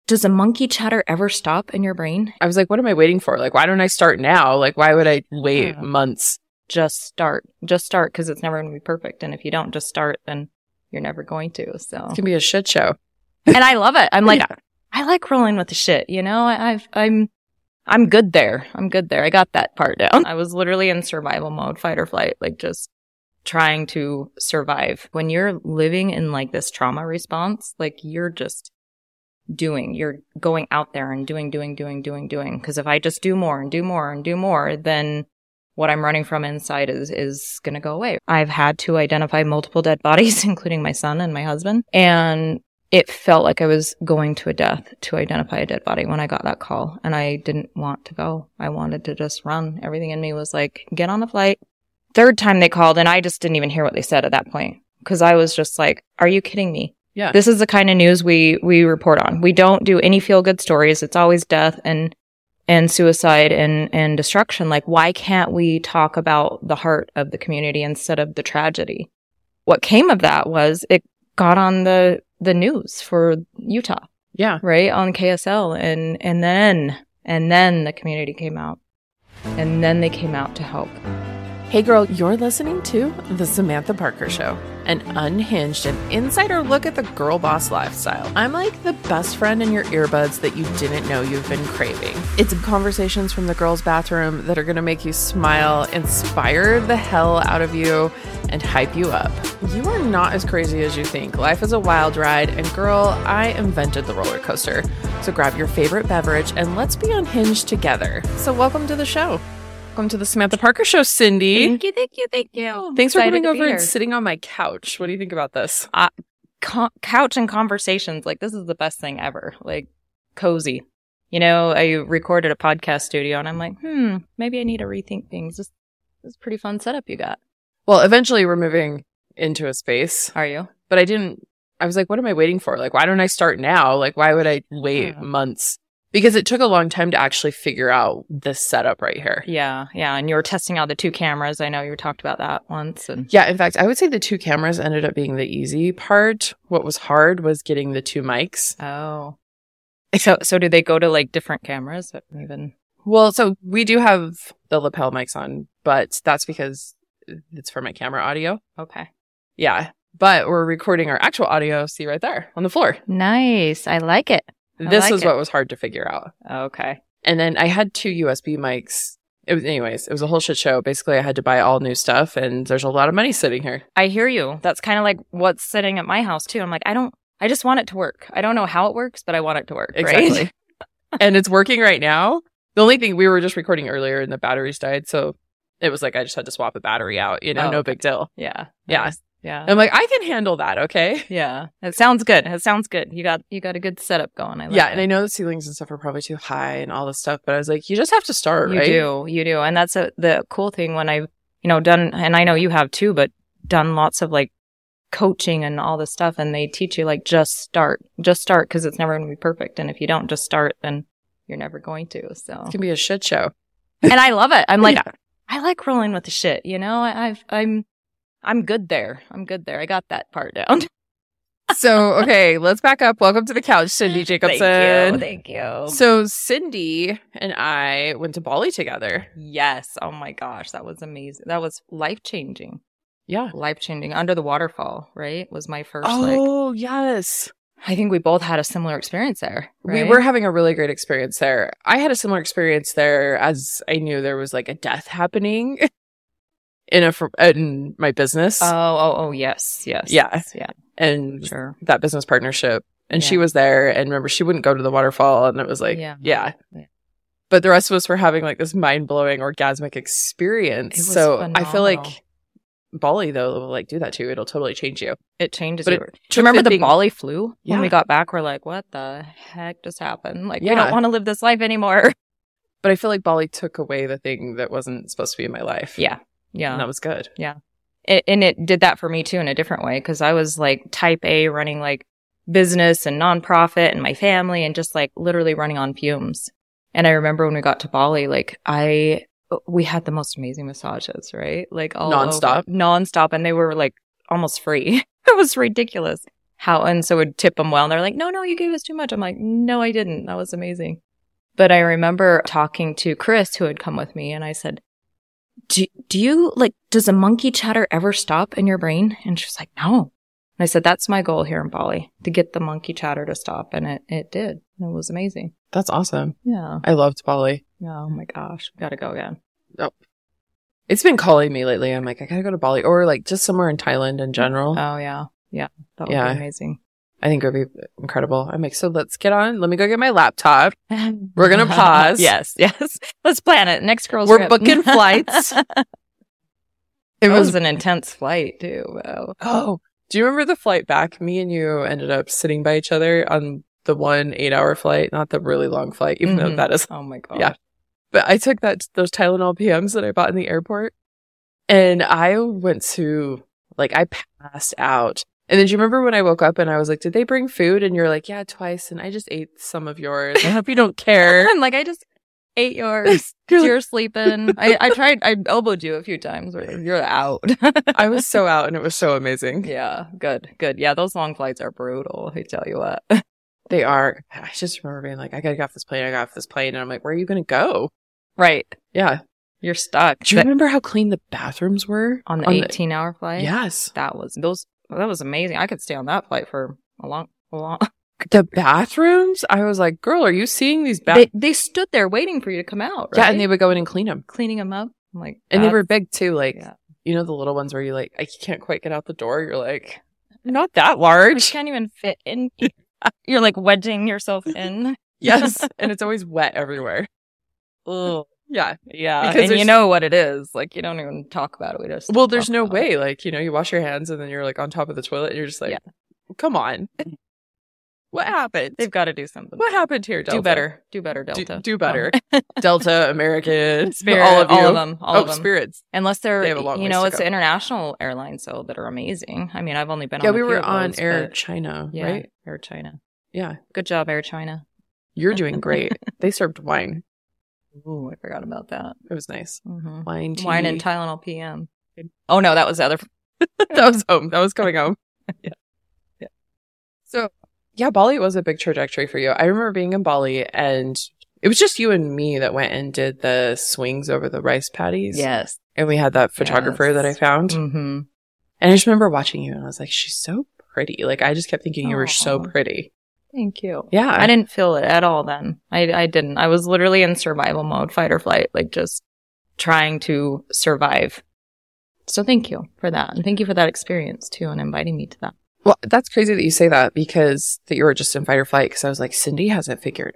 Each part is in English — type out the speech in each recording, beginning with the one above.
does a monkey chatter ever stop in your brain? I was like, what am I waiting for? Like, why don't I start now? Like, why would I wait months? Just start. Just start, because it's never going to be perfect. And if you don't just start, then you're never going to. So it's going to be a shit show. And I love it. I'm like, I like rolling with the shit. You know, I'm good there. I'm good there. I got that part down. I was literally in survival mode, fight or flight, like just trying to survive. When you're living in like this trauma response, like you're just you're going out there and doing. Because if I just do more and do more and do more, then what I'm running from inside is going to go away. I've had to identify multiple dead bodies, including my son and my husband. And it felt like I was going to a death to identify a dead body when I got that call. And I didn't want to go. I wanted to just run. Everything in me was like, get on the flight. Third time they called, and I just didn't even hear what they said at that point. Because I was just like, are you kidding me? Yeah. This is the kind of news we report on. We don't do any feel-good stories. It's always death and suicide and destruction. Like, why can't we talk about the heart of the community instead of the tragedy? What came of that was it got on the news for Utah. Yeah. Right? On KSL. And then the community came out. And then they came out to help. Hey girl, you're listening to The Samantha Parker Show, an unhinged and insider look at the girl boss lifestyle. I'm like the best friend in your earbuds that you didn't know you've been craving. It's conversations from the girls' bathroom that are going to make you smile, inspire the hell out of you, and hype you up. You are not as crazy as you think. Life is a wild ride, and girl, I invented the roller coaster. So grab your favorite beverage and let's be unhinged together. So welcome to the show. Welcome to the Samantha Parker Show, Cindy. Thank you. Thanks for coming over and sitting on my couch. What do you think about this? Couch and conversations, like this is the best thing ever. Like cozy. You know, I recorded a podcast studio and I'm like, maybe I need to rethink things. This is a pretty fun setup you got. Well, eventually we're moving into a space. Are you? But I was like, what am I waiting for? Like, why don't I start now? Like, why would I wait months? Because it took a long time to actually figure out this setup right here. Yeah. And you were testing out the 2 cameras. I know you talked about that once. Yeah, in fact, I would say the 2 cameras ended up being the easy part. What was hard was getting the 2 mics. Oh. So do they go to like different cameras? Well, so we do have the lapel mics on, but that's because it's for my camera audio. Okay. Yeah. But we're recording our actual audio, see right there on the floor. Nice. I like it. This was what was hard to figure out. Okay. And then I had 2 USB mics. It was a whole shit show. Basically, I had to buy all new stuff, and there's a lot of money sitting here. I hear you. That's kind of like what's sitting at my house, too. I'm like, I just want it to work. I don't know how it works, but I want it to work. Exactly. Right? And it's working right now. The only thing, we were just recording earlier and the batteries died, so it was like I just had to swap a battery out, no big deal. Yeah. Yeah. Nice. Yeah. I'm like, I can handle that, okay? Yeah. It sounds good. You got a good setup going. I like and I know the ceilings and stuff are probably too high and all this stuff, but I was like, you just have to start, right? You do. And that's the cool thing when I've, done, and I know you have too, but done lots of like coaching and all this stuff, and they teach you like, just start, because it's never going to be perfect. And if you don't just start, then you're never going to. So it's going to be a shit show. And I love it. I'm like, I like rolling with the shit, I'm good there. I got that part down. So, okay, let's back up. Welcome to the couch, Cindy Jacobson. Thank you. So, Cindy and I went to Bali together. Yes. Oh my gosh. That was amazing. That was life-changing. Yeah. Life-changing. Under the waterfall, right? Was my first, yes. I think we both had a similar experience there. Right? We were having a really great experience there. I had a similar experience there as I knew there was like a death happening in my business. Oh, yes. Yeah. And sure. That business partnership. And she was there, and remember, she wouldn't go to the waterfall, and it was like, yeah. But the rest of us were having like this mind-blowing orgasmic experience. So phenomenal. I feel like Bali, though, will like do that too. It'll totally change you. It changes you. Do you remember the Bali flu? Yeah. When we got back, we're like, what the heck just happened? Like, we don't want to live this life anymore. But I feel like Bali took away the thing that wasn't supposed to be in my life. Yeah. And that was good. Yeah. And it did that for me too in a different way, because I was like type A, running like business and nonprofit and my family, and just like literally running on fumes. And I remember when we got to Bali, like we had the most amazing massages, right? Like all nonstop. And they were like almost free. It was ridiculous. and so would tip them well. And they're like, no, you gave us too much. I'm like, no, I didn't. That was amazing. But I remember talking to Chris, who had come with me, and I said, do you, like, does a monkey chatter ever stop in your brain? And she's like, no. And I said, that's my goal here in Bali, to get the monkey chatter to stop. And it did. It was amazing. That's awesome. Yeah. I loved Bali. Oh my gosh. Gotta go again. Oh. It's been calling me lately. I'm like, I gotta go to Bali, or like just somewhere in Thailand in general. Oh yeah. Yeah. That would be amazing. I think it would be incredible. I'm like, so let's get on. Let me go get my laptop. We're going to pause. Yes. Let's plan it. Next girl's We're trip. booking flights. It was an intense flight too. Wow. Oh, do you remember the flight back? Me and you ended up sitting by each other on the 1 8-hour flight, not the really long flight, even though that is. Oh my God. Yeah. But I took those Tylenol PMs that I bought in the airport, and I went to, like, I passed out. And then do you remember when I woke up and I was like, did they bring food? And you're like, yeah, twice. And I just ate some of yours. I hope you don't care. I'm like, I just ate yours. You're sleeping. I elbowed you a few times. You're out. I was so out, and it was so amazing. Yeah. Good. Yeah. Those long flights are brutal. I tell you what. They are. I just remember being like, I gotta get off this plane. And I'm like, where are you going to go? Right. Yeah. You're stuck. Do you remember how clean the bathrooms were? On the 18-hour flight? Yes. That was amazing. I could stay on that flight for a long. The bathrooms? I was like, girl, are you seeing these They stood there waiting for you to come out, right? Yeah, and they would go in and clean them. Cleaning them up. I'm like, and they were big too. Like, yeah. You know, the little ones where you like, I can't quite get out the door. You're like, not that large. You can't even fit in. You're like wedging yourself in. Yes. And it's always wet everywhere. Ugh. Yeah. And you know what it is. Like, you don't even talk about it. There's no way. Like, you know, you wash your hands and then you're like on top of the toilet and you're just like, come on. What happened? They've got to do something. What happened here, Delta? Do better, Delta. Do better. Delta, American, Spirit, all of you. All of them. All of them. Spirits. Unless they're, they have a long ways to it's go. International airlines, so that are amazing. I mean, I've only been on Yeah, a we few were of on those, Air but China, right? Air China. Yeah. Good job, Air China. You're doing great. They served wine. Ooh, I forgot about that. It was nice. Mm-hmm. Wine, tea. Wine and Tylenol PM. Oh, no, that was the other. That was home. That was coming home. Yeah. So, yeah, Bali was a big trajectory for you. I remember being in Bali, and it was just you and me that went and did the swings over the rice paddies. Yes. And we had that photographer that I found. Mm-hmm. And I just remember watching you, and I was like, she's so pretty. Like, I just kept thinking you were so Aw. pretty. Thank you. Yeah. I didn't feel it at all then. I didn't. I was literally in survival mode, fight or flight, like just trying to survive. So thank you for that. And thank you for that experience too, and inviting me to that. Well, that's crazy that you say that, because that you were just in fight or flight, because I was like, Cindy has it figured.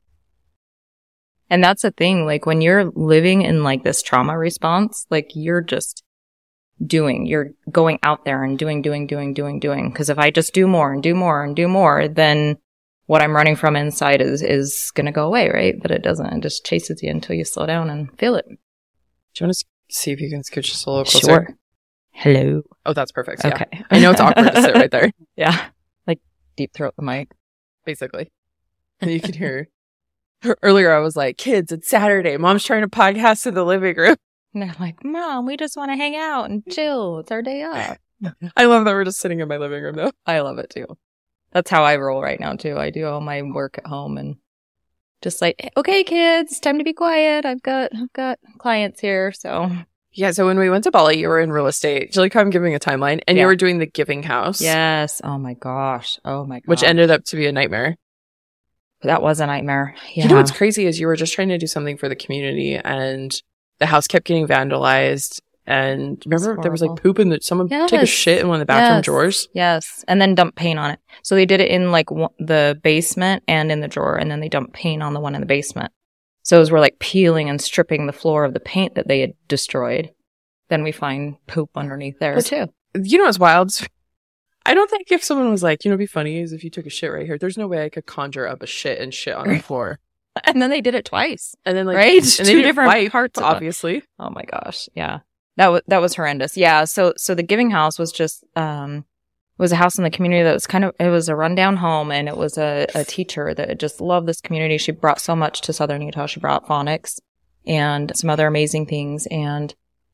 And that's the thing, like when you're living in like this trauma response, like you're just you're going out there and doing. Because if I just do more and do more and do more, then what I'm running from inside is going to go away, right? But it doesn't. It just chases you until you slow down and feel it. Do you want to see if you can scooch just a little closer? Sure. Hello. Oh, that's perfect. Okay. Yeah. I know it's awkward to sit right there. Yeah. Like deep throat the mic. Basically. And you can hear. Earlier I was like, kids, it's Saturday. Mom's trying to podcast in the living room. And they're like, Mom, we just want to hang out and chill. It's our day off. I love that we're just sitting in my living room, though. I love it too. That's how I roll right now too. I do all my work at home and just like, okay, kids, time to be quiet. I've got clients here. So Yeah, so when we went to Bali, you were in real estate. Angelica, I'm giving a timeline. And you were doing the Giving House. Yes. Oh my gosh. Which ended up to be a nightmare. That was a nightmare. Yeah. You know what's crazy is you were just trying to do something for the community, and the house kept getting vandalized. And remember, there was like poop in someone took a shit in one of the bathroom drawers. Yes. And then dumped paint on it. So they did it in like the basement and in the drawer. And then they dumped paint on the one in the basement. So as we're like peeling and stripping the floor of the paint that they had destroyed, then we find poop underneath there too. You know what's wild? I don't think if someone was like, you know, what'd be funny is if you took a shit right here, there's no way I could conjure up a shit and shit on the floor. And then they did it twice. And then like, right? And Two different parts, obviously. Oh my gosh. Yeah. That was horrendous. Yeah. So the Giving House was just, was a house in the community that was it was a rundown home, and it was a teacher that just loved this community. She brought so much to Southern Utah. She brought phonics and some other amazing things. And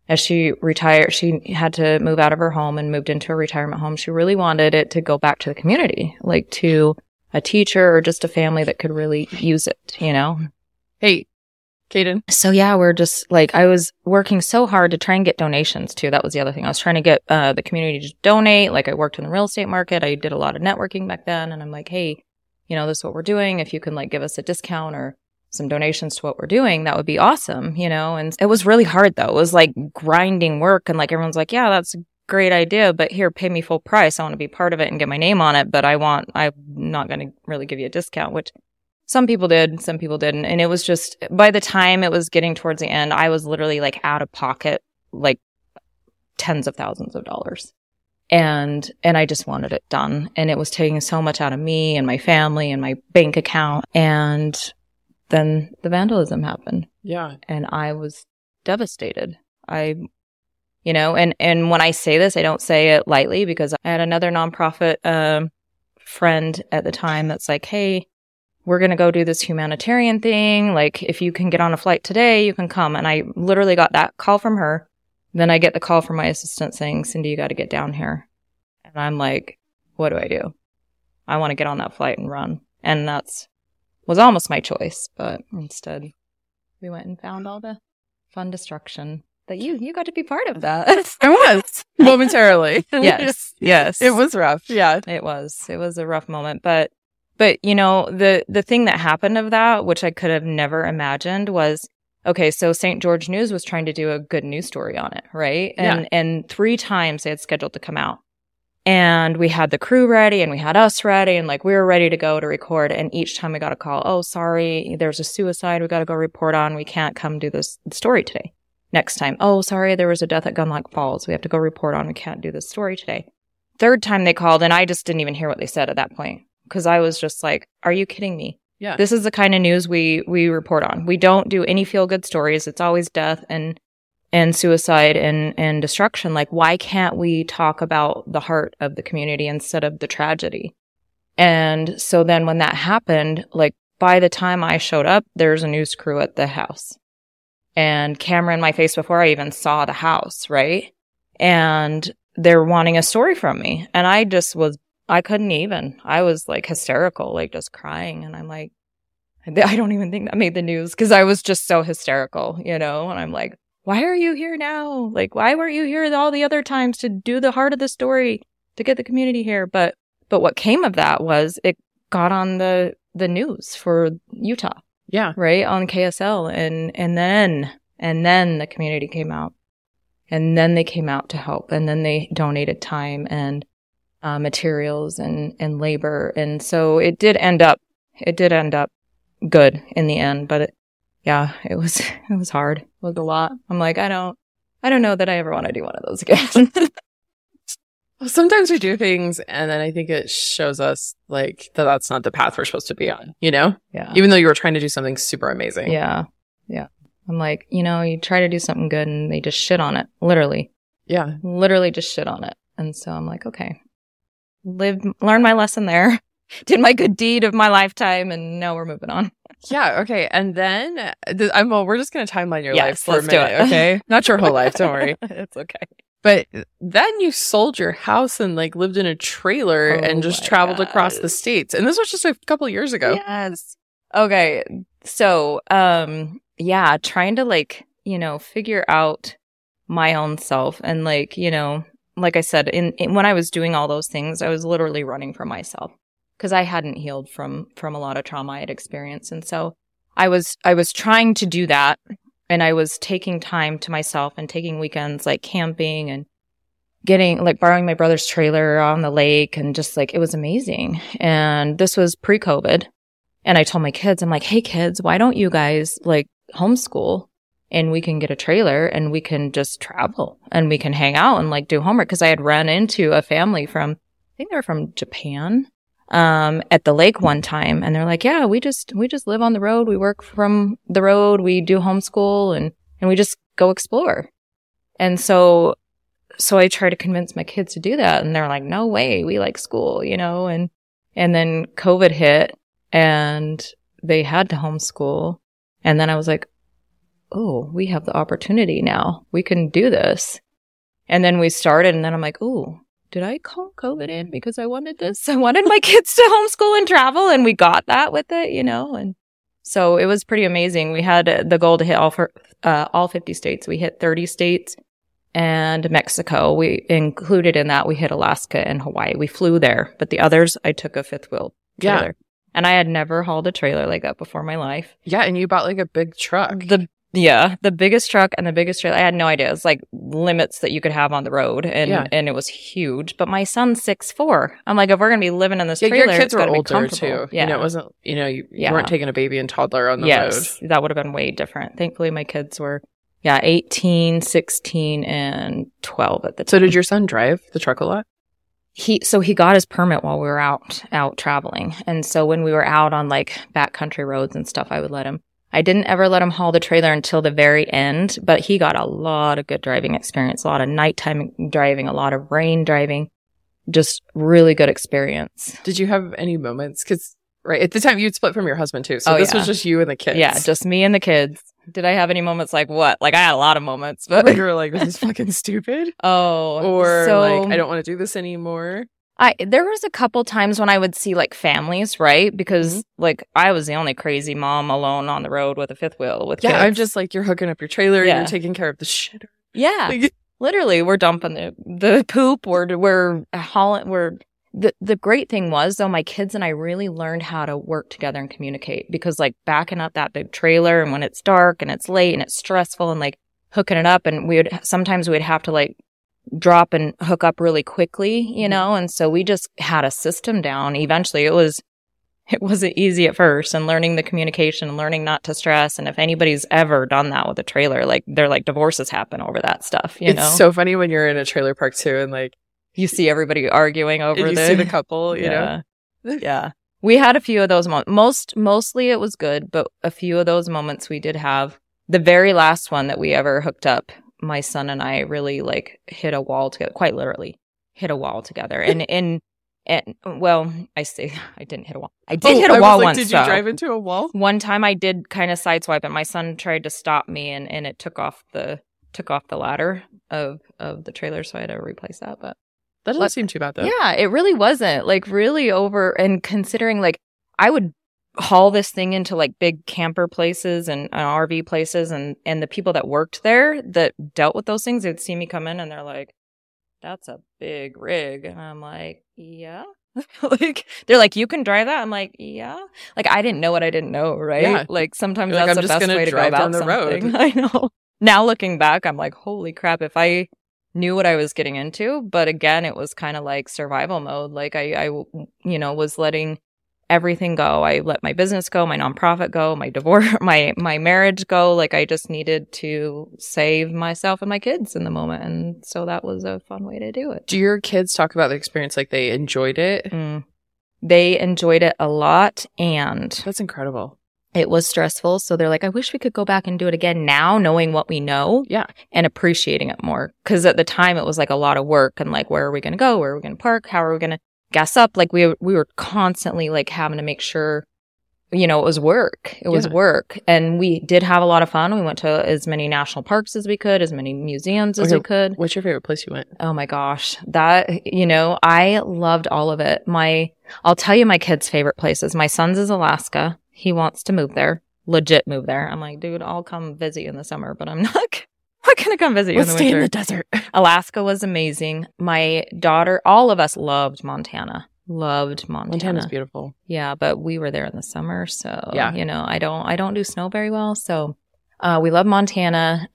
as she retired, she had to move out of her home and moved into a retirement home. She really wanted it to go back to the community, like to a teacher or just a family that could really use it, you know? Hey, Kaden. So yeah, we're just like, I was working so hard to try and get donations too. That was the other thing. I was trying to get the community to donate. Like I worked in the real estate market. I did a lot of networking back then. And I'm like, hey, you know, this is what we're doing. If you can like give us a discount or some donations to what we're doing, that would be awesome, you know? And it was really hard though. It was like grinding work. And like everyone's like, yeah, that's a great idea, but here, pay me full price. I want to be part of it and get my name on it. But I'm not going to really give you a discount, which some people did, some people didn't. And it was just, by the time it was getting towards the end, I was literally like out of pocket, like tens of thousands of dollars. And I just wanted it done. And it was taking so much out of me and my family and my bank account. And then the vandalism happened. Yeah. And I was devastated. You know, and when I say this, I don't say it lightly because I had another nonprofit friend at the time that's like, hey, we're going to go do this humanitarian thing. Like, if you can get on a flight today, you can come. And I literally got that call from her. Then I get the call from my assistant saying, Cindy, you got to get down here. And I'm like, what do I do? I want to get on that flight and run. And was almost my choice. But instead, we went and found all the fun destruction. That you got to be part of that. I was momentarily. Yes. It was rough. Yeah. It was a rough moment. But you know, the thing that happened of that, which I could have never imagined, was, okay, so St. George News was trying to do a good news story on it, right? And 3 times they had scheduled to come out. And we had the crew ready and we had us ready and like we were ready to go to record. And each time we got a call, oh, sorry, there's a suicide we got to go report on. We can't come do this story today. Next time, oh, sorry, there was a death at Gunlock Falls. We have to go report on. We can't do this story today. 3rd time they called, and I just didn't even hear what they said at that point because I was just like, are you kidding me? Yeah. This is the kind of news we report on. We don't do any feel-good stories. It's always death and suicide and destruction. Like, why can't we talk about the heart of the community instead of the tragedy? And so then when that happened, like, by the time I showed up, there's a news crew at the house. And camera in my face before I even saw the house, right? And they're wanting a story from me. And I couldn't even. I was like hysterical, like just crying. And I'm like, I don't even think that made the news because I was just so hysterical, you know? And I'm like, why are you here now? Like, why weren't you here all the other times to do the heart of the story, to get the community here? But what came of that was it got on the news for Utah. Yeah. Right. On KSL. And then the community came out and then they came out to help and then they donated time and materials and labor. And so it did end up good in the end, but it was hard. It was a lot. I'm like, I don't know that I ever want to do one of those again. Well, sometimes we do things and then I think it shows us like that's not the path we're supposed to be on, you know? Yeah. Even though you were trying to do something super amazing. Yeah. Yeah. I'm like, you know, you try to do something good and they just shit on it. Literally. Yeah. Literally just shit on it. And so I'm like, okay, learn my lesson there. Did my good deed of my lifetime and now we're moving on. Yeah. Okay. And then we're just going to timeline your life for a let's do minute. it. Okay. Not your whole life. Don't worry. It's okay. But then you sold your house and like lived in a trailer and just traveled across the states. And this was just a couple years ago. Yes. Okay. So, trying to like, you know, figure out my own self and like, you know, like I said, when I was doing all those things, I was literally running from myself because I hadn't healed from a lot of trauma I had experienced. And so I was trying to do that. And I was taking time to myself and taking weekends like camping and borrowing my brother's trailer on the lake and just like, it was amazing. And this was pre-COVID. And I told my kids, I'm like, hey kids, why don't you guys like homeschool and we can get a trailer and we can just travel and we can hang out and like do homework. Cause I had run into a family I think they were from Japan, at the lake one time. And they're like, yeah, we just live on the road. We work from the road. We do homeschool and we just go explore. And so I try to convince my kids to do that. And they're like, no way. We like school, you know? And then COVID hit and they had to homeschool. And then I was like, oh, we have the opportunity now. We can do this. And then we started, and then I'm like, oh, did I call COVID in because I wanted this? I wanted my kids to homeschool and travel, and we got that with it, and so it was pretty amazing. We had the goal to hit all 50 states. We hit 30 states and Mexico. We included in that, we hit Alaska and Hawaii. We flew there, but the others, I took a fifth wheel trailer. Yeah. And I had never hauled a trailer like that before in my life. Yeah, and you bought like a big truck. The biggest truck and the biggest trailer. I had no idea. It's like limits that you could have on the road, and it was huge. But my son's 6'4". I'm like, if we're gonna be living in this trailer, your kids it's were older too. Yeah, it wasn't. You weren't taking a baby and toddler on the road. That would have been way different. Thankfully, my kids were 18, 16, and 12 at the time. So did your son drive the truck a lot? He got his permit while we were out traveling, and so when we were out on like backcountry roads and stuff, I would let him. I didn't ever let him haul the trailer until the very end, but he got a lot of good driving experience, a lot of nighttime driving, a lot of rain driving, just really good experience. Did you have any moments? Because at the time you'd split from your husband too, so this was just you and the kids. Yeah, just me and the kids. Did I have any moments like what? Like I had a lot of moments, but you were like, "This is fucking stupid." Or like, "I don't want to do this anymore." There was a couple times when I would see like families, right? Because like I was the only crazy mom alone on the road with a fifth wheel with kids. I'm just like, you're hooking up your trailer, you're taking care of the shit. Yeah, literally, we're dumping the poop. We're hauling. The great thing was though, my kids and I really learned how to work together and communicate, because like backing up that big trailer and when it's dark and it's late and it's stressful and like hooking it up, and sometimes we'd have to like drop and hook up really quickly, and so we just had a system down. Eventually it wasn't easy at first, and learning the communication and learning not to stress. And if anybody's ever done that with a trailer, like they're like divorces happen over that stuff, It's so funny when you're in a trailer park too, and like you see everybody arguing over you see the couple, you know. Yeah. We had a few of those moments. Mostly it was good, but a few of those moments we did have. The very last one that we ever hooked up, my son and I really like hit a wall together, quite literally hit a wall together. And well, I didn't hit a wall. I did hit a wall once. Did you drive into a wall? One time I did kind of sideswipe, and my son tried to stop me, and it took off the ladder of the trailer, so I had to replace that. But that doesn't seem too bad though. Yeah, it really wasn't like really over. And considering like I would haul this thing into like big camper places and RV places, and the people that worked there that dealt with those things, they'd see me come in and they're like, that's a big rig. And I'm like, yeah. Like they're like, you can drive that? I'm like, yeah. Like I didn't know what I didn't know, right? Yeah. Like sometimes you're that's like, the best way to go about the something. Road. I know. Now looking back, I'm like, holy crap, if I knew what I was getting into. But again, it was kind of like survival mode. Like I was letting everything go. I let my business go, my nonprofit go, my divorce, my marriage go. Like I just needed to save myself and my kids in the moment. And so that was a fun way to do it. Do your kids talk about the experience like they enjoyed it? They enjoyed it a lot, and that's incredible. It was stressful. So they're like, I wish we could go back and do it again now, knowing what we know. Yeah. And appreciating it more. Because at the time it was like a lot of work, and like, where are we going to go? Where are we going to park? How are we going to gas up? Like we were constantly like having to make sure, it was work. It was work. And we did have a lot of fun. We went to as many national parks as we could, as many museums as we could. What's your favorite place you went? Oh my gosh. That, I loved all of it. I'll tell you my kids' favorite places. My son's is Alaska. He wants to move there. Legit move there. I'm like, dude, I'll come visit you in the summer, but I'm not going to come visit you in the winter. Stay in the desert. Alaska was amazing. My daughter, all of us loved Montana. Montana's beautiful. Yeah, but we were there in the summer, so yeah. I don't do snow very well, so we love Montana.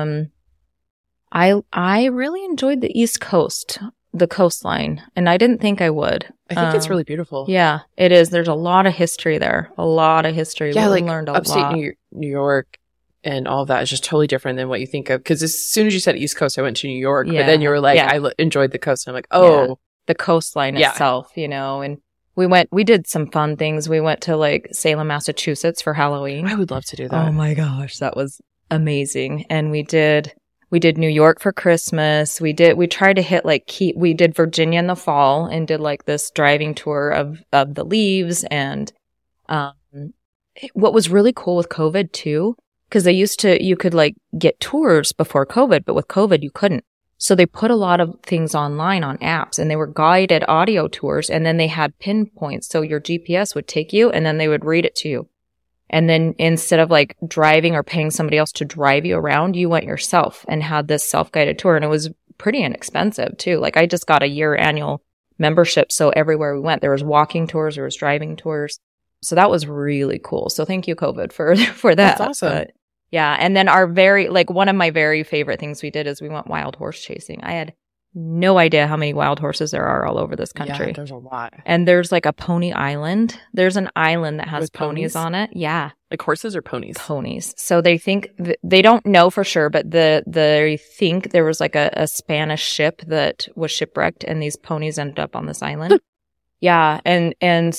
I really enjoyed the East Coast, the coastline, and I didn't think I would. I think it's really beautiful. Yeah, it is. There's a lot of history there. A lot of history. Yeah, we learned a upstate lot. New York and all of that is just totally different than what you think of. Because as soon as you said East Coast, I went to New York. Yeah. But then you were like, I enjoyed the coast. And I'm like, oh. Yeah. The coastline itself, and we did some fun things. We went to like Salem, Massachusetts for Halloween. I would love to do that. Oh my gosh, that was amazing. And we did New York for Christmas. We tried to hit we did Virginia in the fall and did like this driving tour of the leaves. And what was really cool with COVID too, because you could like get tours before COVID, but with COVID, you couldn't. So they put a lot of things online on apps, and they were guided audio tours, and then they had pinpoints. So your GPS would take you, and then they would read it to you. And then instead of like driving or paying somebody else to drive you around, you went yourself and had this self-guided tour. And it was pretty inexpensive too. Like I just got a year annual membership. So everywhere we went, there was walking tours, there was driving tours. So that was really cool. So thank you, COVID, for that. That's awesome. But yeah. And then one of my very favorite things we did is we went wild horse chasing. I had no idea how many wild horses there are all over this country. Yeah, there's a lot. And there's like a pony island. There's an island that has With ponies on it. Yeah. Like horses or ponies? Ponies. So they think, they don't know for sure, but they think there was like a Spanish ship that was shipwrecked and these ponies ended up on this island. Yeah. And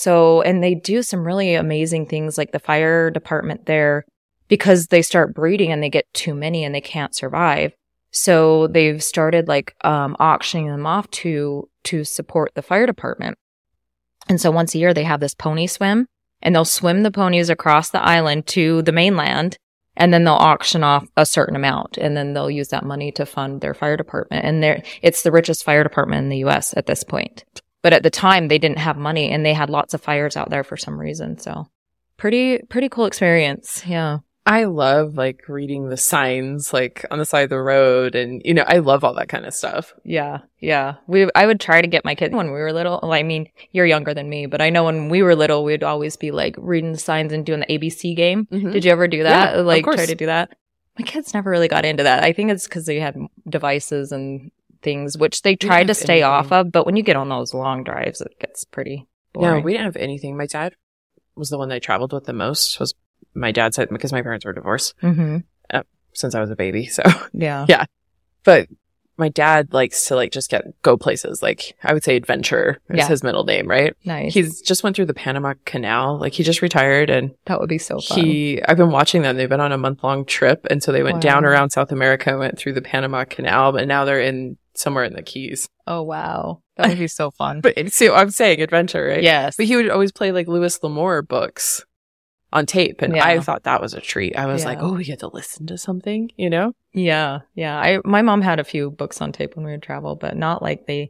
they do some really amazing things, like the fire department there, because they start breeding and they get too many and they can't survive. So they've started like auctioning them off to support the fire department. And so once a year they have this pony swim, and they'll swim the ponies across the island to the mainland, and then they'll auction off a certain amount, and then they'll use that money to fund their fire department. And it's the richest fire department in the US at this point. But at the time they didn't have money, and they had lots of fires out there for some reason. So pretty cool experience. Yeah. I love like reading the signs like on the side of the road, and I love all that kind of stuff. Yeah. Yeah. I would try to get my kids when we were little. Well, I mean, you're younger than me, but I know when we were little, we'd always be like reading the signs and doing the ABC game. Mm-hmm. Did you ever do that? Yeah, like of course. Try to do that? My kids never really got into that. I think it's because they had devices and things, which they tried to stay off of. But when you get on those long drives, it gets pretty boring. No, we didn't have anything. My dad was the one that I traveled with the most, was my dad's side, because my parents were divorced since I was a baby. So yeah. But my dad likes to like just go places. Like I would say adventure is his middle name, right? Nice. He's just went through the Panama Canal. Like he just retired, and that would be so fun. I've been watching them. They've been on a month-long trip, and so they went down around South America, went through the Panama Canal, and now they're somewhere in the Keys. Oh wow, that would be so fun. But see what I'm saying, adventure, right? Yes. But he would always play like Louis L'Amour books on tape, and I thought that was a treat. I was like, oh, we get to listen to something, Yeah. My mom had a few books on tape when we would travel, but not like they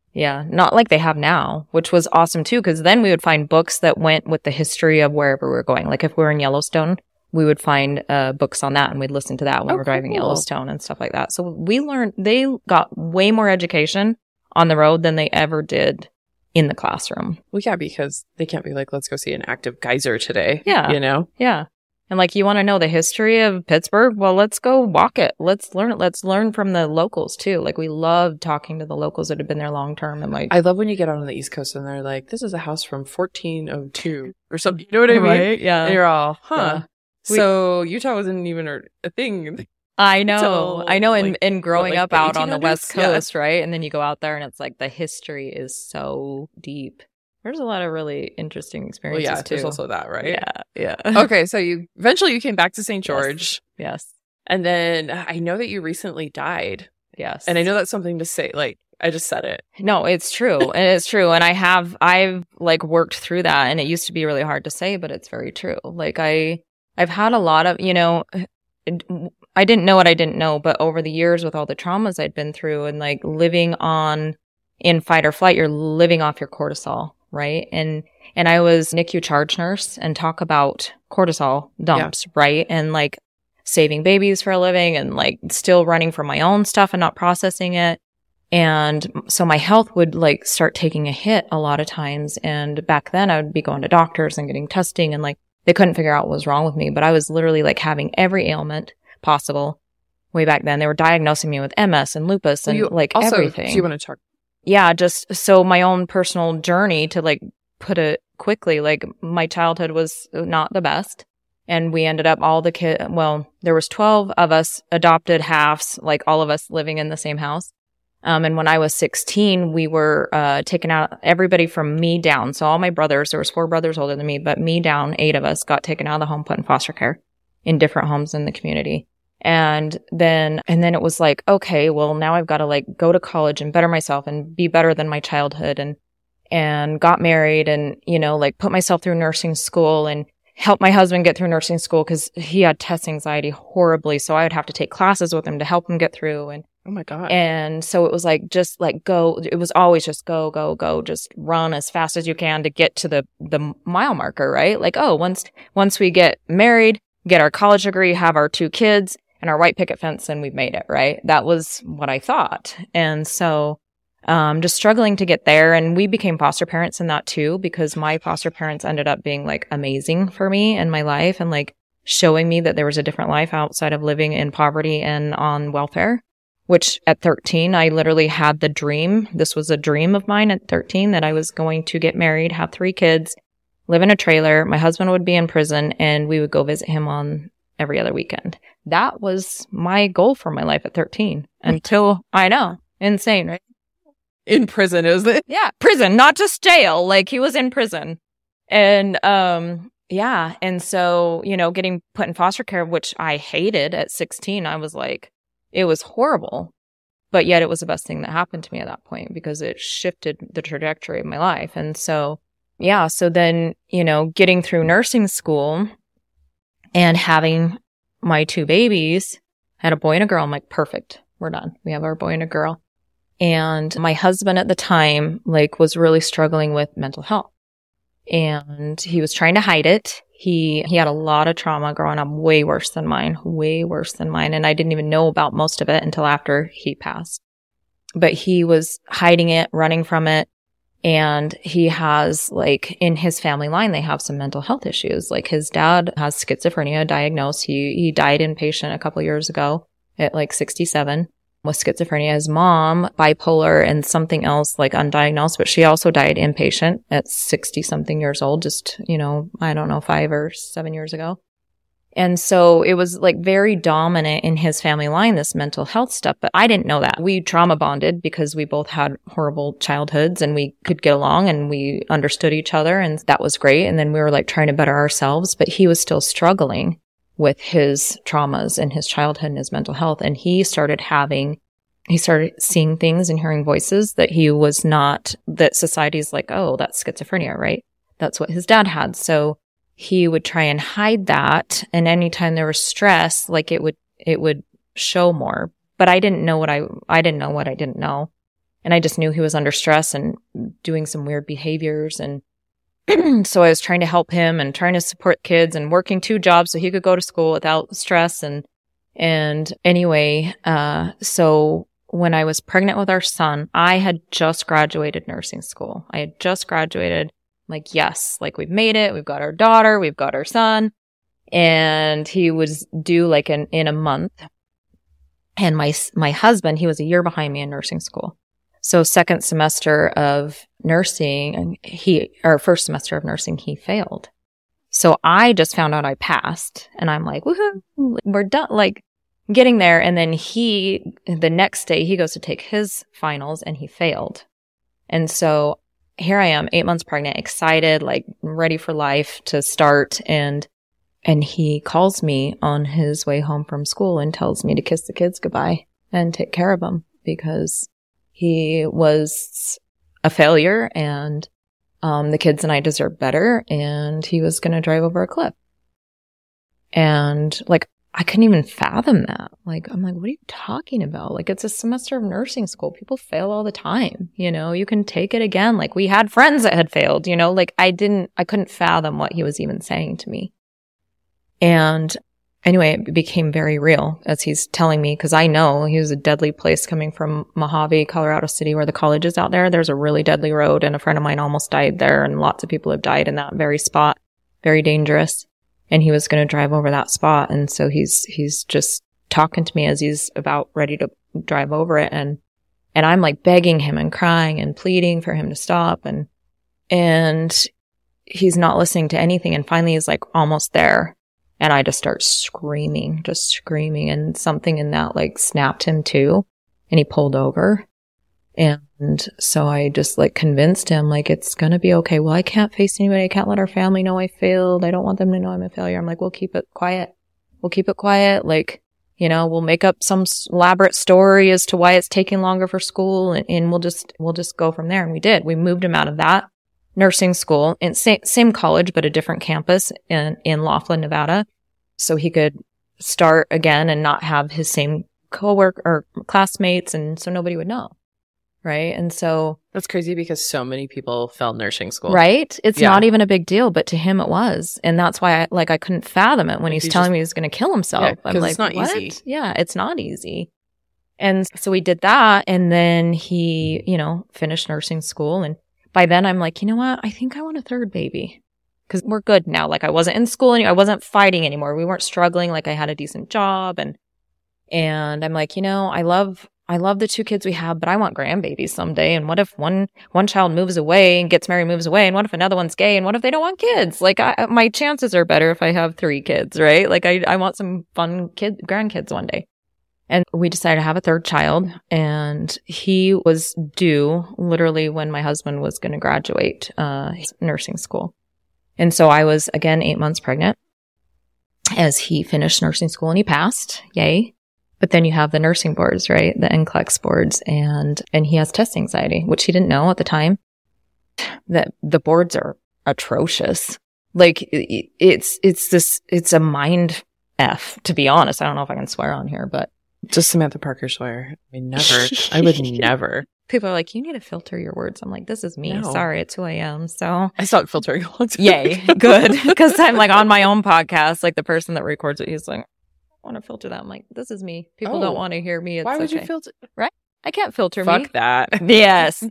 have now, which was awesome too, because then we would find books that went with the history of wherever we were going. Like if we were in Yellowstone, we would find books on that, and we'd listen to that when we're driving Yellowstone and stuff like that. So they got way more education on the road than they ever did in the classroom. Well, yeah, because they can't be like, let's go see an active geyser today. Yeah. Yeah. And like, you want to know the history of Pittsburgh? Well, let's go walk it. Let's learn it. Let's learn from the locals too. Like we love talking to the locals that have been there long term. And like, I love when you get out on the East Coast and they're like, this is a house from 1402 or something. You know what I mean? Right? Yeah. And you're all, huh. Yeah. So Utah wasn't even a thing. I know. And growing up out on the West Coast, yeah. Right? And then you go out there and it's like the history is so deep. There's a lot of really interesting experiences too. There's also that, right? Yeah. Okay, so you eventually came back to St. George. Yes. And then I know that you recently died. Yes. And I know that's something to say, like, I just said it. No, it's true. And it's true. And I've like worked through that, and it used to be really hard to say, but it's very true. Like I've had a lot of, I didn't know what I didn't know, but over the years with all the traumas I'd been through and like living in fight or flight, you're living off your cortisol, right? And I was NICU charge nurse, and talk about cortisol dumps, right? And like saving babies for a living, and like still running from my own stuff and not processing it. And so my health would like start taking a hit a lot of times. And back then I would be going to doctors and getting testing, and like they couldn't figure out what was wrong with me, but I was literally like having every ailment possible way back then. They were diagnosing me with MS and lupus and everything. So you want to talk? Yeah, just so my own personal journey, to like put it quickly, like my childhood was not the best. And we ended up there was 12 of us, adopted halves, like all of us living in the same house. And when I was 16, we were taken out, everybody from me down. So all my brothers, there was 4 brothers older than me, but me down, 8 of us got taken out of the home, put in foster care in different homes in the community. And then it was like, okay, well now I've got to like go to college and better myself and be better than my childhood, and got married, and, like put myself through nursing school, and help my husband get through nursing school because he had test anxiety horribly. So I would have to take classes with him to help him get through. And oh my God. And so it was like, just like go. It was always just go, go, go. Just run as fast as you can to get to the mile marker, right? Like, oh, once we get married, get our college degree, have our 2 kids and our white picket fence, and we've made it, right? That was what I thought. And so just struggling to get there. And we became foster parents in that too, because my foster parents ended up being like amazing for me in my life and like showing me that there was a different life outside of living in poverty and on welfare, which at 13, I literally had the dream. This was a dream of mine at 13 that I was going to get married, have 3 kids, live in a trailer. My husband would be in prison and we would go visit him on every other weekend. That was my goal for my life at 13 until I know. Insane, right? In prison, is it? Yeah, prison, not just jail. Like he was in prison. And yeah. And so, getting put in foster care, which I hated at 16, I was like, it was horrible. But yet it was the best thing that happened to me at that point because it shifted the trajectory of my life. And so, yeah. So then, getting through nursing school and having my 2 babies, I had a boy and a girl. I'm like, perfect. We're done. We have our boy and a girl. And my husband at the time, was really struggling with mental health and he was trying to hide it. He had a lot of trauma growing up, way worse than mine. And I didn't even know about most of it until after he passed. But he was hiding it, running from it. And he has, in his family line, they have some mental health issues. His dad has schizophrenia diagnosed. He died inpatient a couple years ago at 67 with schizophrenia. His mom, bipolar and something else undiagnosed, but she also died inpatient at 60 something years old, just, I don't know, 5 or 7 years ago. And so it was very dominant in his family line, this mental health stuff. But I didn't know that. We trauma bonded because we both had horrible childhoods and we could get along and we understood each other. And that was great. And then we were trying to better ourselves, but he was still struggling with his traumas and his childhood and his mental health. And he started seeing things and hearing voices that he was not, that society's oh, that's schizophrenia, right? That's what his dad had. So he would try and hide that. And anytime there was stress, it would show more. But I didn't know what I didn't know. And I just knew he was under stress and doing some weird behaviors. And so I was trying to help him and trying to support kids and working 2 jobs so he could go to school without stress. And anyway, so when I was pregnant with our son, I had just graduated nursing school. I had just graduated. Yes, we've made it. We've got our daughter. We've got our son. And he was due in a month. And my husband, he was a year behind me in nursing school. So second semester of nursing, first semester of nursing, he failed. So I just found out I passed and I'm like, woohoo, we're done, getting there. And then the next day he goes to take his finals and he failed. And so here I am, 8 months pregnant, excited, ready for life to start. And he calls me on his way home from school and tells me to kiss the kids goodbye and take care of them because he was a failure and the kids and I deserved better and he was going to drive over a cliff. And I couldn't even fathom that. I'm what are you talking about? It's a semester of nursing school. People fail all the time. You can take it again. We had friends that had failed, I couldn't fathom what he was even saying to me. And anyway, it became very real as he's telling me, because I know he was a deadly place coming from Mojave, Colorado City, where the college is out there. There's a really deadly road and a friend of mine almost died there and lots of people have died in that very spot. Very dangerous. And he was going to drive over that spot. And so he's just talking to me as he's about ready to drive over it. And I'm begging him and crying and pleading for him to stop. And he's not listening to anything. And finally he's almost there. And I just start screaming. And something in that snapped him too. And he pulled over. And so I just convinced him it's going to be okay. Well, I can't face anybody. I can't let our family know I failed. I don't want them to know I'm a failure. I'm we'll keep it quiet. We'll make up some elaborate story as to why it's taking longer for school and we'll just go from there. And we did. We moved him out of that nursing school in same college, but a different campus in Laughlin, Nevada. So he could start again and not have his same coworker or classmates. And so nobody would know. Right. And so that's crazy because so many people failed nursing school. Right. It's not even a big deal, but to him it was. And that's why I couldn't fathom it when he's telling me he was going to kill himself. Yeah, I'm like, it's not what? easy. Yeah, it's not easy. And so we did that. And then he, finished nursing school. And by then I'm like, you know what? I think I want a third baby because we're good now. Like I wasn't in school and I wasn't fighting anymore. We weren't struggling. Like I had a decent job and I'm like, I love the 2 kids we have, but I want grandbabies someday. And what if one child moves away and gets married, moves away? And what if another one's gay? And what if they don't want kids? Like my chances are better if I have 3 kids, right? Like I want some fun grandkids one day. And we decided to have a third child, and he was due literally when my husband was going to graduate nursing school. And so I was, again, 8 months pregnant as he finished nursing school and he passed. Yay. But then you have the nursing boards, right? The NCLEX boards, and he has test anxiety, which he didn't know at the time. That the boards are atrocious. Like it's a mind F, to be honest. I don't know if I can swear on here, but just Samantha Parker swear. I mean, never. I would never. People are like, you need to filter your words. I'm like, this is me. No. Sorry, it's who I am. So I stopped filtering a long time yay, ago. good. Because I'm like on my own podcast, like the person that records it, he's like, I want to filter that. I'm like, this is me. People don't want to hear me. It's why would okay. you filter? Right? I can't filter Fuck me. that. Yes.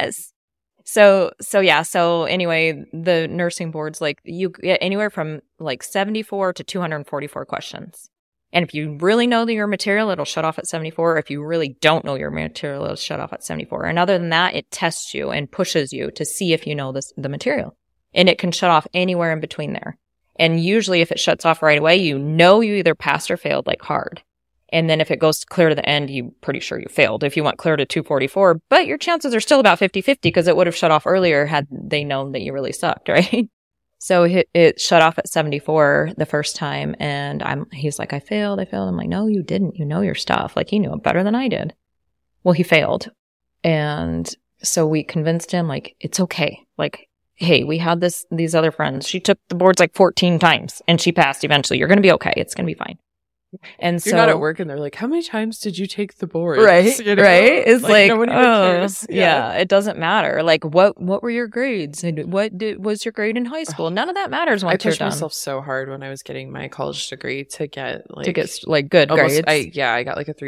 So anyway, the nursing boards, like you get anywhere from like 74 to 244 questions. And if you really know your material, it'll shut off at 74. If you really don't know your material, it'll shut off at 74. And other than that, it tests you and pushes you to see if you know the material. And it can shut off anywhere in between there. And usually if it shuts off right away, you either passed or failed, like hard. And then if it goes clear to the end, you're pretty sure you failed. If you went clear to 244, but your chances are still about 50-50 because it would have shut off earlier had they known that you really sucked, right? So it shut off at 74 the first time, and he's like, I failed. I'm like, no, you didn't. You know your stuff. Like, he knew it better than I did. Well, he failed. And so we convinced him, like, it's okay. Like, hey, we had these other friends. She took the boards like 14 times, and she passed eventually. You're going to be okay. It's going to be fine. And You're not at work and they're like, how many times did you take the board? Right. You know? Right. It's like no one even cares. Yeah, it doesn't matter. Like what were your grades? And what was your grade in high school? None of that matters once you're done. I pushed myself so hard when I was getting my college degree to get good grades. I got like a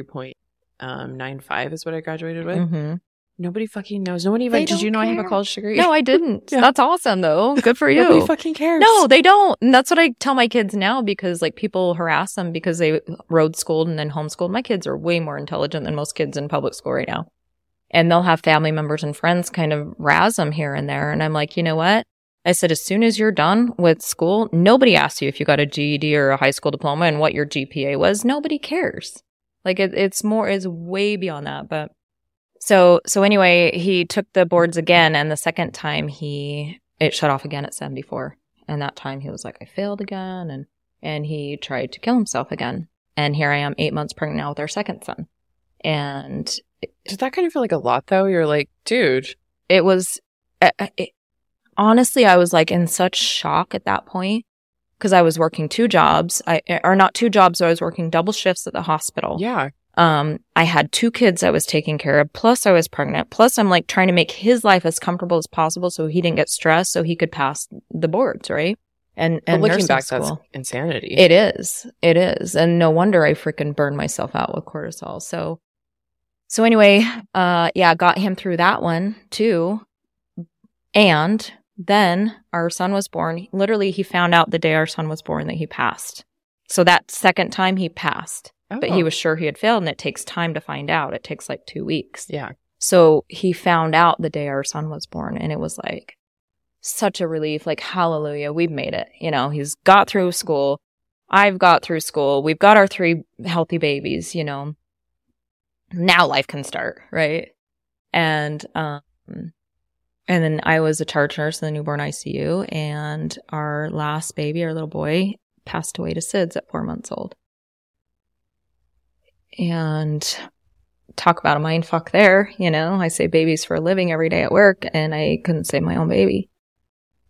3.95 is what I graduated with. Mm-hmm. Nobody fucking knows. No one even, did you know I have a college degree? No, I didn't. Yeah. That's awesome though. Good for you. Nobody fucking cares. No, they don't. And that's what I tell my kids now because like people harass them because they road schooled and then homeschooled. My kids are way more intelligent than most kids in public school right now. And they'll have family members and friends kind of razz them here and there. And I'm like, you know what? I said, as soon as you're done with school, nobody asks you if you got a GED or a high school diploma and what your GPA was. Nobody cares. Like it's way beyond that. But So anyway, he took the boards again, and the second time it shut off again at 74. And that time he was like, I failed again, and he tried to kill himself again. And here I am 8 months pregnant now with our second son. And did that kind of feel like a lot though? You're like, dude. It was, honestly, I was like in such shock at that point because I was working 2 jobs. Not 2 jobs, so I was working double shifts at the hospital. Yeah. I had 2 kids I was taking care of, plus I was pregnant, plus I'm like trying to make his life as comfortable as possible so he didn't get stressed so he could pass the boards, right? And looking back, school. That's insanity. It is. And no wonder I freaking burned myself out with cortisol. So anyway, got him through that one too. And then our son was born. Literally, he found out the day our son was born that he passed. So that second time he passed. But he was sure he had failed, and it takes time to find out. It takes like 2 weeks. Yeah. So he found out the day our son was born, and it was like such a relief. Like, hallelujah, we've made it. You know, he's got through school. I've got through school. We've got our 3 healthy babies, you know. Now life can start, right? And then I was a charge nurse in the newborn ICU, and our last baby, our little boy, passed away to SIDS at 4 months old. And talk about a mind fuck there, you know. I say babies for a living every day at work, and I couldn't save my own baby.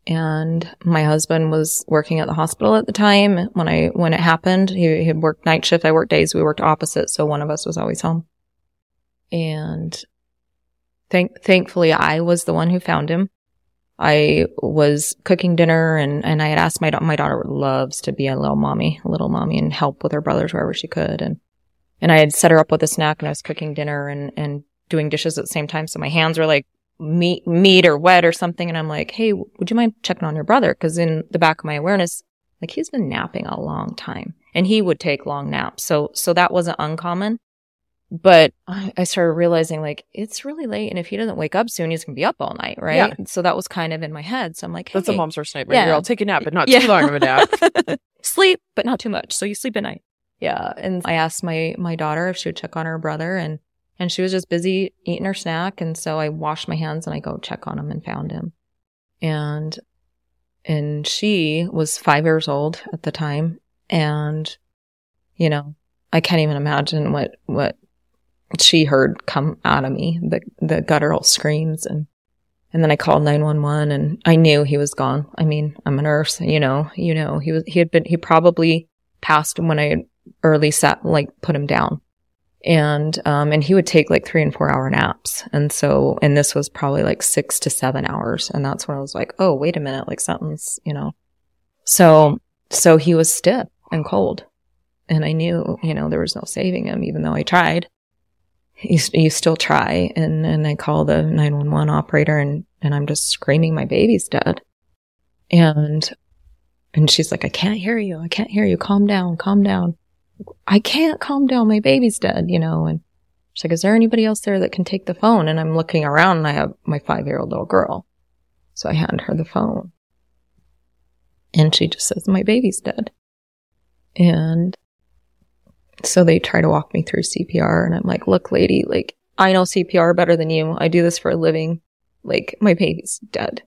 And my husband was working at the hospital at the time when it happened. He had worked night shift. I worked days. We worked opposite. So one of us was always home. And thankfully I was the one who found him. I was cooking dinner and I had asked my daughter loves to be a little mommy and help with her brothers wherever she could. And I had set her up with a snack and I was cooking dinner and doing dishes at the same time. So my hands were like meat or wet or something. And I'm like, hey, would you mind checking on your brother? Cause in the back of my awareness, like he's been napping a long time and he would take long naps. So that wasn't uncommon. But I started realizing like it's really late. And if he doesn't wake up soon, he's going to be up all night. Right. Yeah. So that was kind of in my head. So I'm like, hey. That's a mom's worst nightmare. Yeah. I'll take a nap, but not too long of a nap. Sleep, but not too much. So you sleep at night. Yeah. And I asked my daughter if she would check on her brother and she was just busy eating her snack. And so I washed my hands and I go check on him and found him. And she was 5 years old at the time. And, you know, I can't even imagine what she heard come out of me, the guttural screams. And then I called 911 and I knew he was gone. I mean, I'm a nurse, he probably passed when I early put him down. And he would take like 3 and 4 hour naps. And this was probably like 6 to 7 hours. And that's when I was like, oh, wait a minute, like something's, so he was stiff and cold. And I knew, there was no saving him, even though I tried. You still try. And I call the 911 operator and I'm just screaming, my baby's dead. And she's like, I can't hear you. Calm down. I can't calm down. My baby's dead, and she's like, is there anybody else there that can take the phone? And I'm looking around and I have my 5-year-old little girl. So I hand her the phone and she just says, my baby's dead. And so they try to walk me through CPR and I'm like, look, lady, like I know CPR better than you. I do this for a living. Like my baby's dead.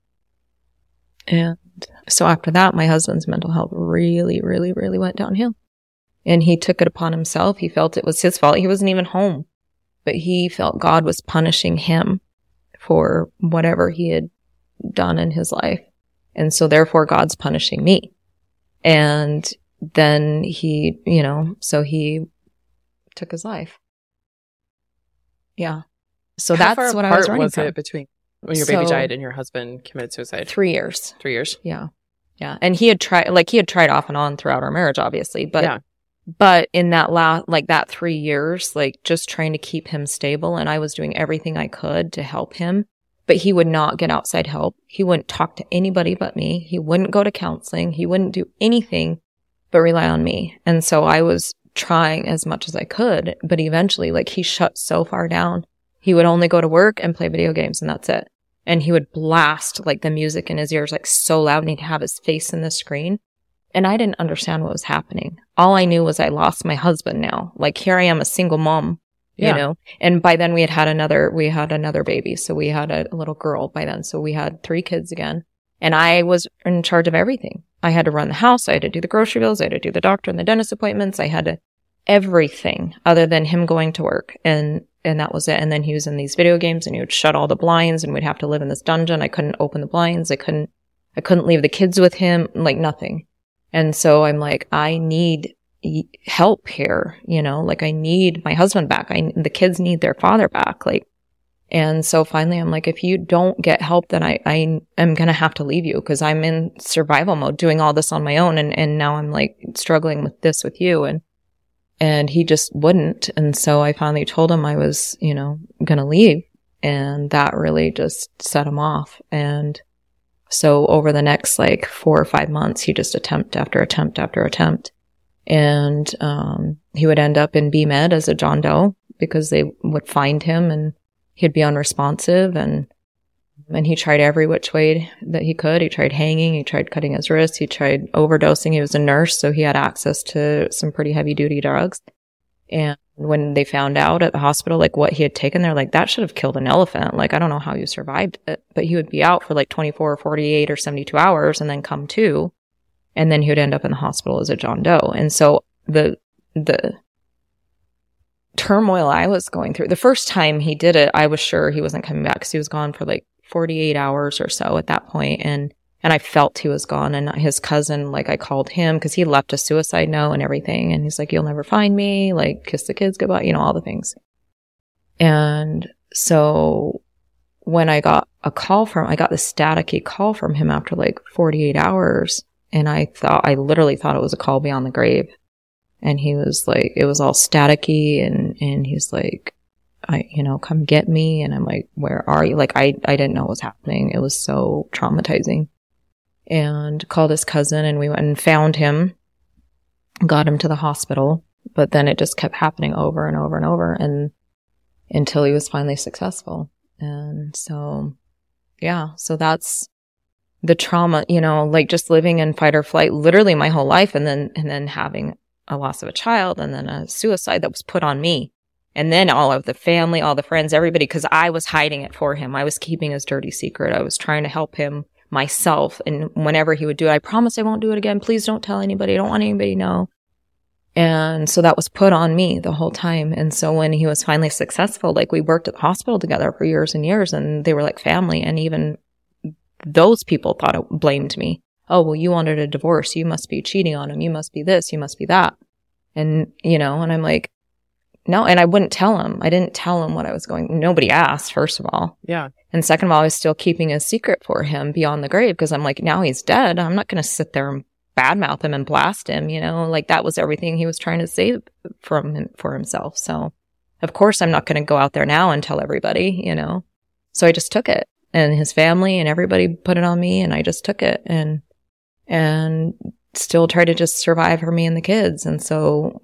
And so after that, my husband's mental health really, really, really went downhill. And he took it upon himself. He felt it was his fault. He wasn't even home, but he felt God was punishing him for whatever he had done in his life. And so therefore God's punishing me. And then he, so he took his life. Yeah. So How that's far what I was running was from. It between when your baby died and your husband committed suicide? 3 years. 3 years? Yeah. Yeah. And he had tried off and on throughout our marriage, obviously, but yeah. But in that that 3 years, just trying to keep him stable, and I was doing everything I could to help him, but he would not get outside help. He wouldn't talk to anybody but me. He wouldn't go to counseling. He wouldn't do anything but rely on me. And so I was trying as much as I could, but eventually, he shut so far down. He would only go to work and play video games, and that's it. And he would blast the music in his ears so loud, and he'd have his face in the screen. And I didn't understand what was happening. All I knew was I lost my husband now. Here I am, a single mom, you know? And by then we had another baby. So we had a little girl by then. So we had 3 kids again. And I was in charge of everything. I had to run the house. I had to do the grocery bills. I had to do the doctor and the dentist appointments. I had to everything other than him going to work. And that was it. And then he was in these video games and he would shut all the blinds and we'd have to live in this dungeon. I couldn't open the blinds. I couldn't leave the kids with him, nothing. And so I'm like, I need help here, I need my husband back. The kids need their father back. And so finally I'm like, if you don't get help, then I am going to have to leave you because I'm in survival mode doing all this on my own. And now I'm struggling with this with you. And he just wouldn't. And so I finally told him I was, going to leave. And that really just set him off. And so over the next 4 or 5 months, he just attempt after attempt after attempt. And he would end up in BMed as a John Doe because they would find him and he'd be unresponsive. And he tried every which way that he could. He tried hanging. He tried cutting his wrists. He tried overdosing. He was a nurse, so he had access to some pretty heavy duty drugs. And when they found out at the hospital, what he had taken, they're like, that should have killed an elephant. I don't know how you survived it, but he would be out for 24 or 48 or 72 hours and then come to, and then he would end up in the hospital as a John Doe. And so the turmoil I was going through, the first time he did it, I was sure he wasn't coming back because he was gone for 48 hours or so at that point. And And I felt he was gone. And his cousin, like, I called him because he left a suicide note and everything. And he's like, you'll never find me. Like, kiss the kids goodbye, you know, all the things. And so when I got I got this staticky call from him after like 48 hours. And I literally thought it was a call beyond the grave. And he was like, it was all staticky. And he's like, come get me. And I'm like, where are you? Like, I didn't know what was happening. It was so traumatizing. And called his cousin, and we went and found him, got him to the hospital. But then it just kept happening over and over and over, and until he was finally successful. And so, yeah, so that's the trauma, like just living in fight or flight literally my whole life, and then having a loss of a child, and then a suicide that was put on me. And then all of the family, all the friends, everybody, because I was hiding it for him. I was keeping his dirty secret. I was trying to help him myself. And whenever he would do it, I promise I won't do it again. Please don't tell anybody. I don't want anybody to know. And so that was put on me the whole time. And so when he was finally successful, like, we worked at the hospital together for years and years, and they were like family. And even those people blamed me. Oh, well, you wanted a divorce. You must be cheating on him. You must be this. You must be that. And, and I'm like, no. And I wouldn't tell him. I didn't tell him what I was going. Nobody asked, first of all. Yeah. And second of all, I was still keeping a secret for him beyond the grave, because I'm like, now he's dead. I'm not going to sit there and badmouth him and blast him, like that was everything he was trying to save for himself. So of course I'm not going to go out there now and tell everybody, So I just took it, and his family and everybody put it on me, and I just took it and still tried to just survive for me and the kids. And so,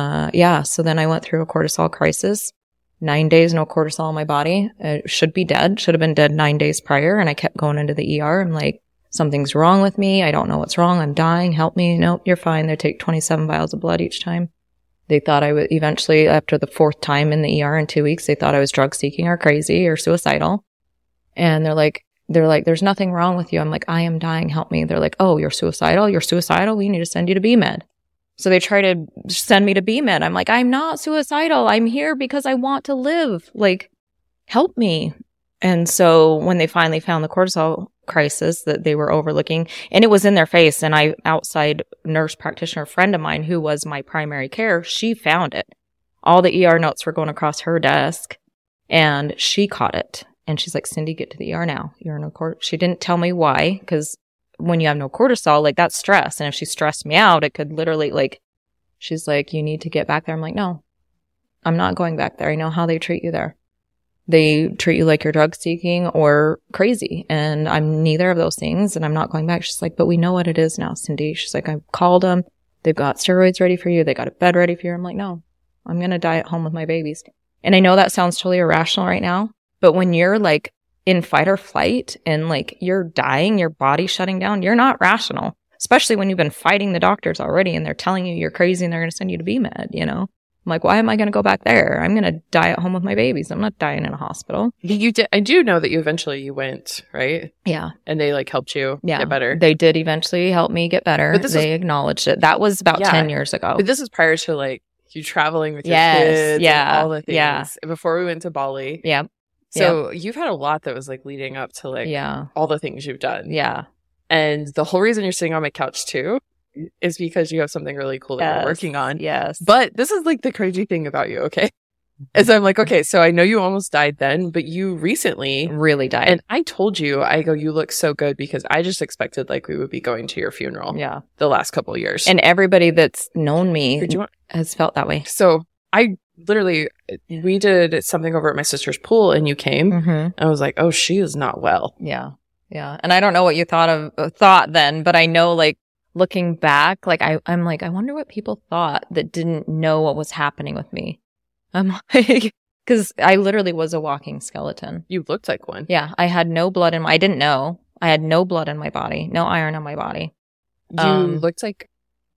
so then I went through a cortisol crisis. 9 days, no cortisol in my body. Should have been dead 9 days prior. And I kept going into the ER. I'm like, something's wrong with me. I don't know what's wrong. I'm dying. Help me. Nope, you're fine. They take 27 vials of blood each time. They thought I would eventually, after the 4th time in the ER in 2 weeks, they thought I was drug seeking or crazy or suicidal. And they're like, there's nothing wrong with you. I'm like, I am dying. Help me. They're like, oh, you're suicidal? You're suicidal? We need to send you to BMed. So they try to send me to BMed. I'm like, I'm not suicidal. I'm here because I want to live. Like, help me. And so when they finally found the cortisol crisis that they were overlooking, and it was in their face, and outside nurse practitioner friend of mine who was my primary care, she found it. All the ER notes were going across her desk, and she caught it. And she's like, Cindy, get to the ER now. You're in a She didn't tell me why, because when you have no cortisol, like, that's stress. And if she stressed me out, it could literally, like, she's like, you need to get back there. I'm like, no, I'm not going back there. I know how they treat you there. They treat you like you're drug seeking or crazy. And I'm neither of those things. And I'm not going back. She's like, but we know what it is now, Cindy. She's like, I've called them. They've got steroids ready for you. They got a bed ready for you. I'm like, no, I'm going to die at home with my babies. And I know that sounds totally irrational right now, but when you're like in fight or flight and like you're dying, your body's shutting down, you're not rational, especially when you've been fighting the doctors already and they're telling you you're crazy and they're going to send you to BMed, I'm like, why am I going to go back there? I'm going to die at home with my babies. I'm not dying in a hospital. You did. I do know that you went, right? Yeah. And they like helped you get better. They did eventually help me get better. But they acknowledged it. That was about 10 years ago. But this is prior to like you traveling with your kids and all the things. Yeah. Before we went to Bali. Yeah. So you've had a lot that was like leading up to like all the things you've done. Yeah. And the whole reason you're sitting on my couch too is because you have something really cool that you're working on. Yes. But this is like the crazy thing about you, okay? Is I'm like, okay, so I know you almost died then, but you recently really died. And I told you, I go, you look so good, because I just expected like we would be going to your funeral. Yeah. The last couple of years. And everybody that's known me has felt that way. So I literally, we did something over at my sister's pool and you came. And I was like, oh, she is not well. Yeah. Yeah. And I don't know what you thought then, but I know like looking back, like I'm like, I wonder what people thought that didn't know what was happening with me. I'm like, because I literally was a walking skeleton. You looked like one. Yeah. I had no blood I didn't know. I had no blood in my body, no iron in my body. You looked like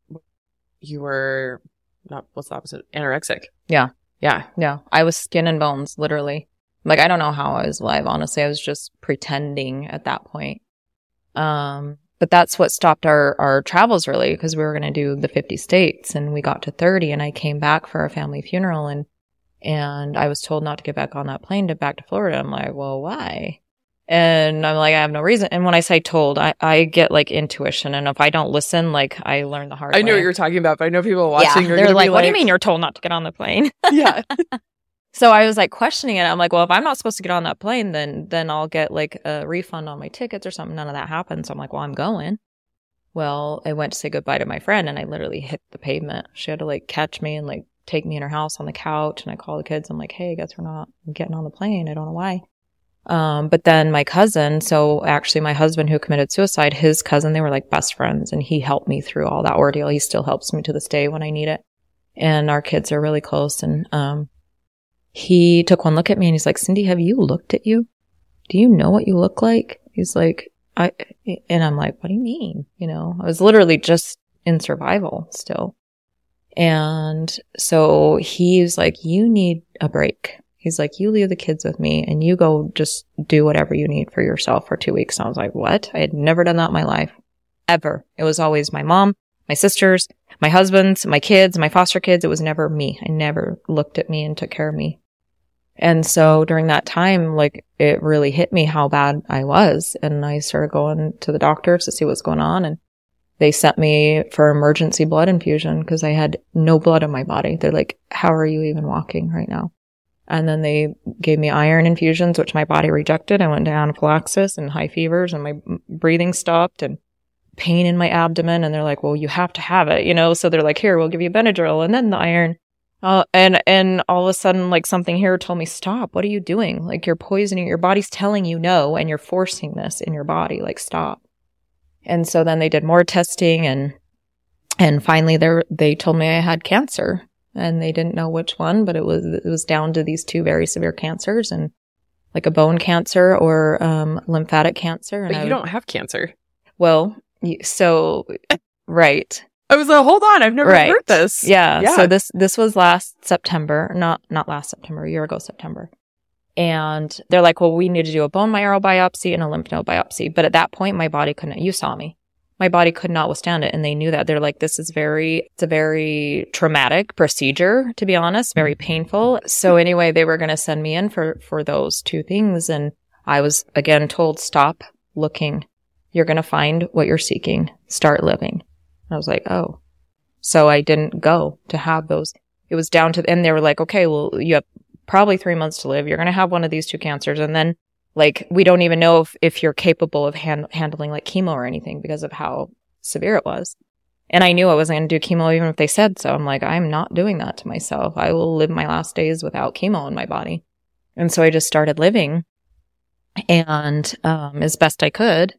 you were not, what's the opposite? Anorexic. Yeah. Yeah. Yeah. I was skin and bones, literally. Like, I don't know how I was alive, honestly. I was just pretending at that point. But that's what stopped our travels, really, because we were going to do the 50 states, and we got to 30, and I came back for a family funeral, and I was told not to get back on that plane back to Florida. I'm like, well, why? And I'm like, I have no reason. And when I say told, I get like intuition. And if I don't listen, like I learn the hard way. I know what you're talking about, but I know people watching are they're going to like, be what do you mean you're told not to get on the plane? Yeah. So I was like questioning it. I'm like, well, if I'm not supposed to get on that plane, then I'll get like a refund on my tickets or something. None of that happened. So I'm like, well, I'm going. Well, I went to say goodbye to my friend and I literally hit the pavement. She had to like catch me and like take me in her house on the couch. And I called the kids. I'm like, hey, guess we're not getting on the plane. I don't know why. But then my cousin, so actually my husband who committed suicide, his cousin, they were like best friends and he helped me through all that ordeal. He still helps me to this day when I need it. And our kids are really close. And, he took one look at me and he's like, Cindy, have you looked at you? Do you know what you look like? He's like, and I'm like, what do you mean? You know, I was literally just in survival still. And so he's like, you need a break. He's like, you leave the kids with me and you go just do whatever you need for yourself for 2 weeks. And I was like, what? I had never done that in my life. Ever. It was always my mom, my sisters, my husbands, my kids, my foster kids. It was never me. I never looked at me and took care of me. And so during that time, like it really hit me how bad I was. And I started going to the doctors to see what's going on. And they sent me for emergency blood infusion because I had no blood in my body. They're like, how are you even walking right now? And then they gave me iron infusions, which my body rejected. I went to anaphylaxis and high fevers and my breathing stopped and pain in my abdomen. And they're like, well, you have to have it, you know? So they're like, here, we'll give you Benadryl and then the iron. And all of a sudden, like something here told me, stop. What are you doing? Like you're poisoning, your body's telling you no, and you're forcing this in your body, like stop. And so then they did more testing and finally they told me I had cancer. And they didn't know which one, but it was down to these 2 very severe cancers and like a bone cancer or lymphatic cancer. And but you don't have cancer. Well, right. I was like, hold on, I've never heard this. Yeah. So this was last September, not last September, a year ago September. And they're like, well, we need to do a bone marrow biopsy and a lymph node biopsy. But at that point, my body couldn't, you saw me. My body could not withstand it. And they knew that. They're like, it's a very traumatic procedure, to be honest, very painful. So anyway, they were going to send me in for those 2 things. And I was again told, stop looking. You're going to find what you're seeking. Start living. And I was like, oh. So I didn't go to have those. It was down to, and they were like, okay, well, you have probably 3 months to live. You're going to have one of these 2 cancers. And then like, we don't even know if you're capable of handling like chemo or anything because of how severe it was. And I knew I wasn't going to do chemo even if they said so. I'm like, I'm not doing that to myself. I will live my last days without chemo in my body. And so I just started living and, as best I could.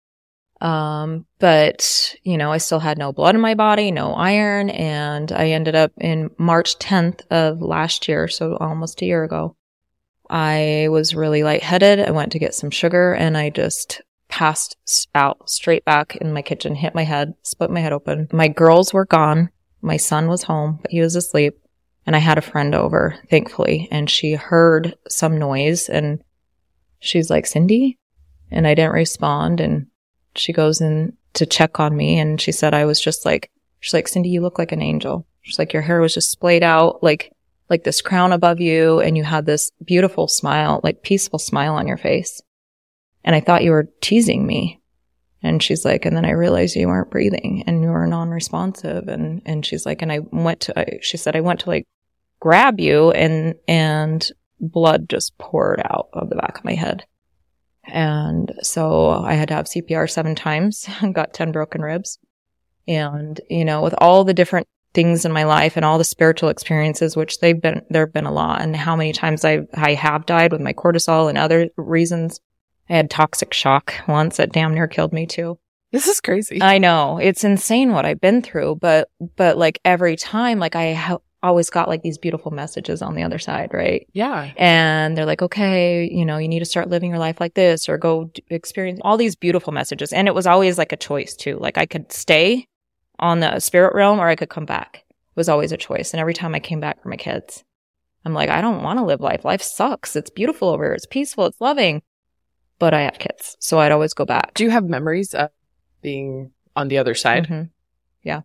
But, you know, I still had no blood in my body, no iron. And I ended up in March 10th of last year. So almost a year ago. I was really lightheaded. I went to get some sugar and I just passed out straight back in my kitchen, hit my head, split my head open. My girls were gone. My son was home, but he was asleep. And I had a friend over, thankfully, and she heard some noise and she's like, Cindy? And I didn't respond. And she goes in to check on me and she said, I was just like, she's like, Cindy, you look like an angel. She's like, your hair was just splayed out like this crown above you. And you had this beautiful smile, like peaceful smile on your face. And I thought you were teasing me. And she's like, and then I realized you weren't breathing and you were non-responsive. And she's like, and she said, I went to like grab you and blood just poured out of the back of my head. And so I had to have CPR 7 times and got 10 broken ribs. And, you know, with all the different things in my life and all the spiritual experiences, which there have been a lot, and how many times I have died with my cortisol and other reasons. I had toxic shock once that damn near killed me too. This is crazy. I know. It's insane what I've been through, but like every time, like I always got like these beautiful messages on the other side, right? Yeah. And they're like, okay, you know, you need to start living your life like this or go experience all these beautiful messages. And it was always like a choice too. Like I could stay on the spirit realm or I could come back. It was always a choice. And every time I came back for my kids, I'm like, I don't want to live life. Life sucks. It's beautiful over here. It's peaceful. It's loving. But I have kids. So I'd always go back. Do you have memories of being on the other side? Mm-hmm. Yeah.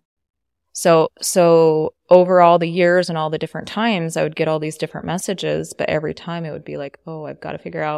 So over all the years and all the different times, I would get all these different messages, but every time it would be like, oh, I've got to figure out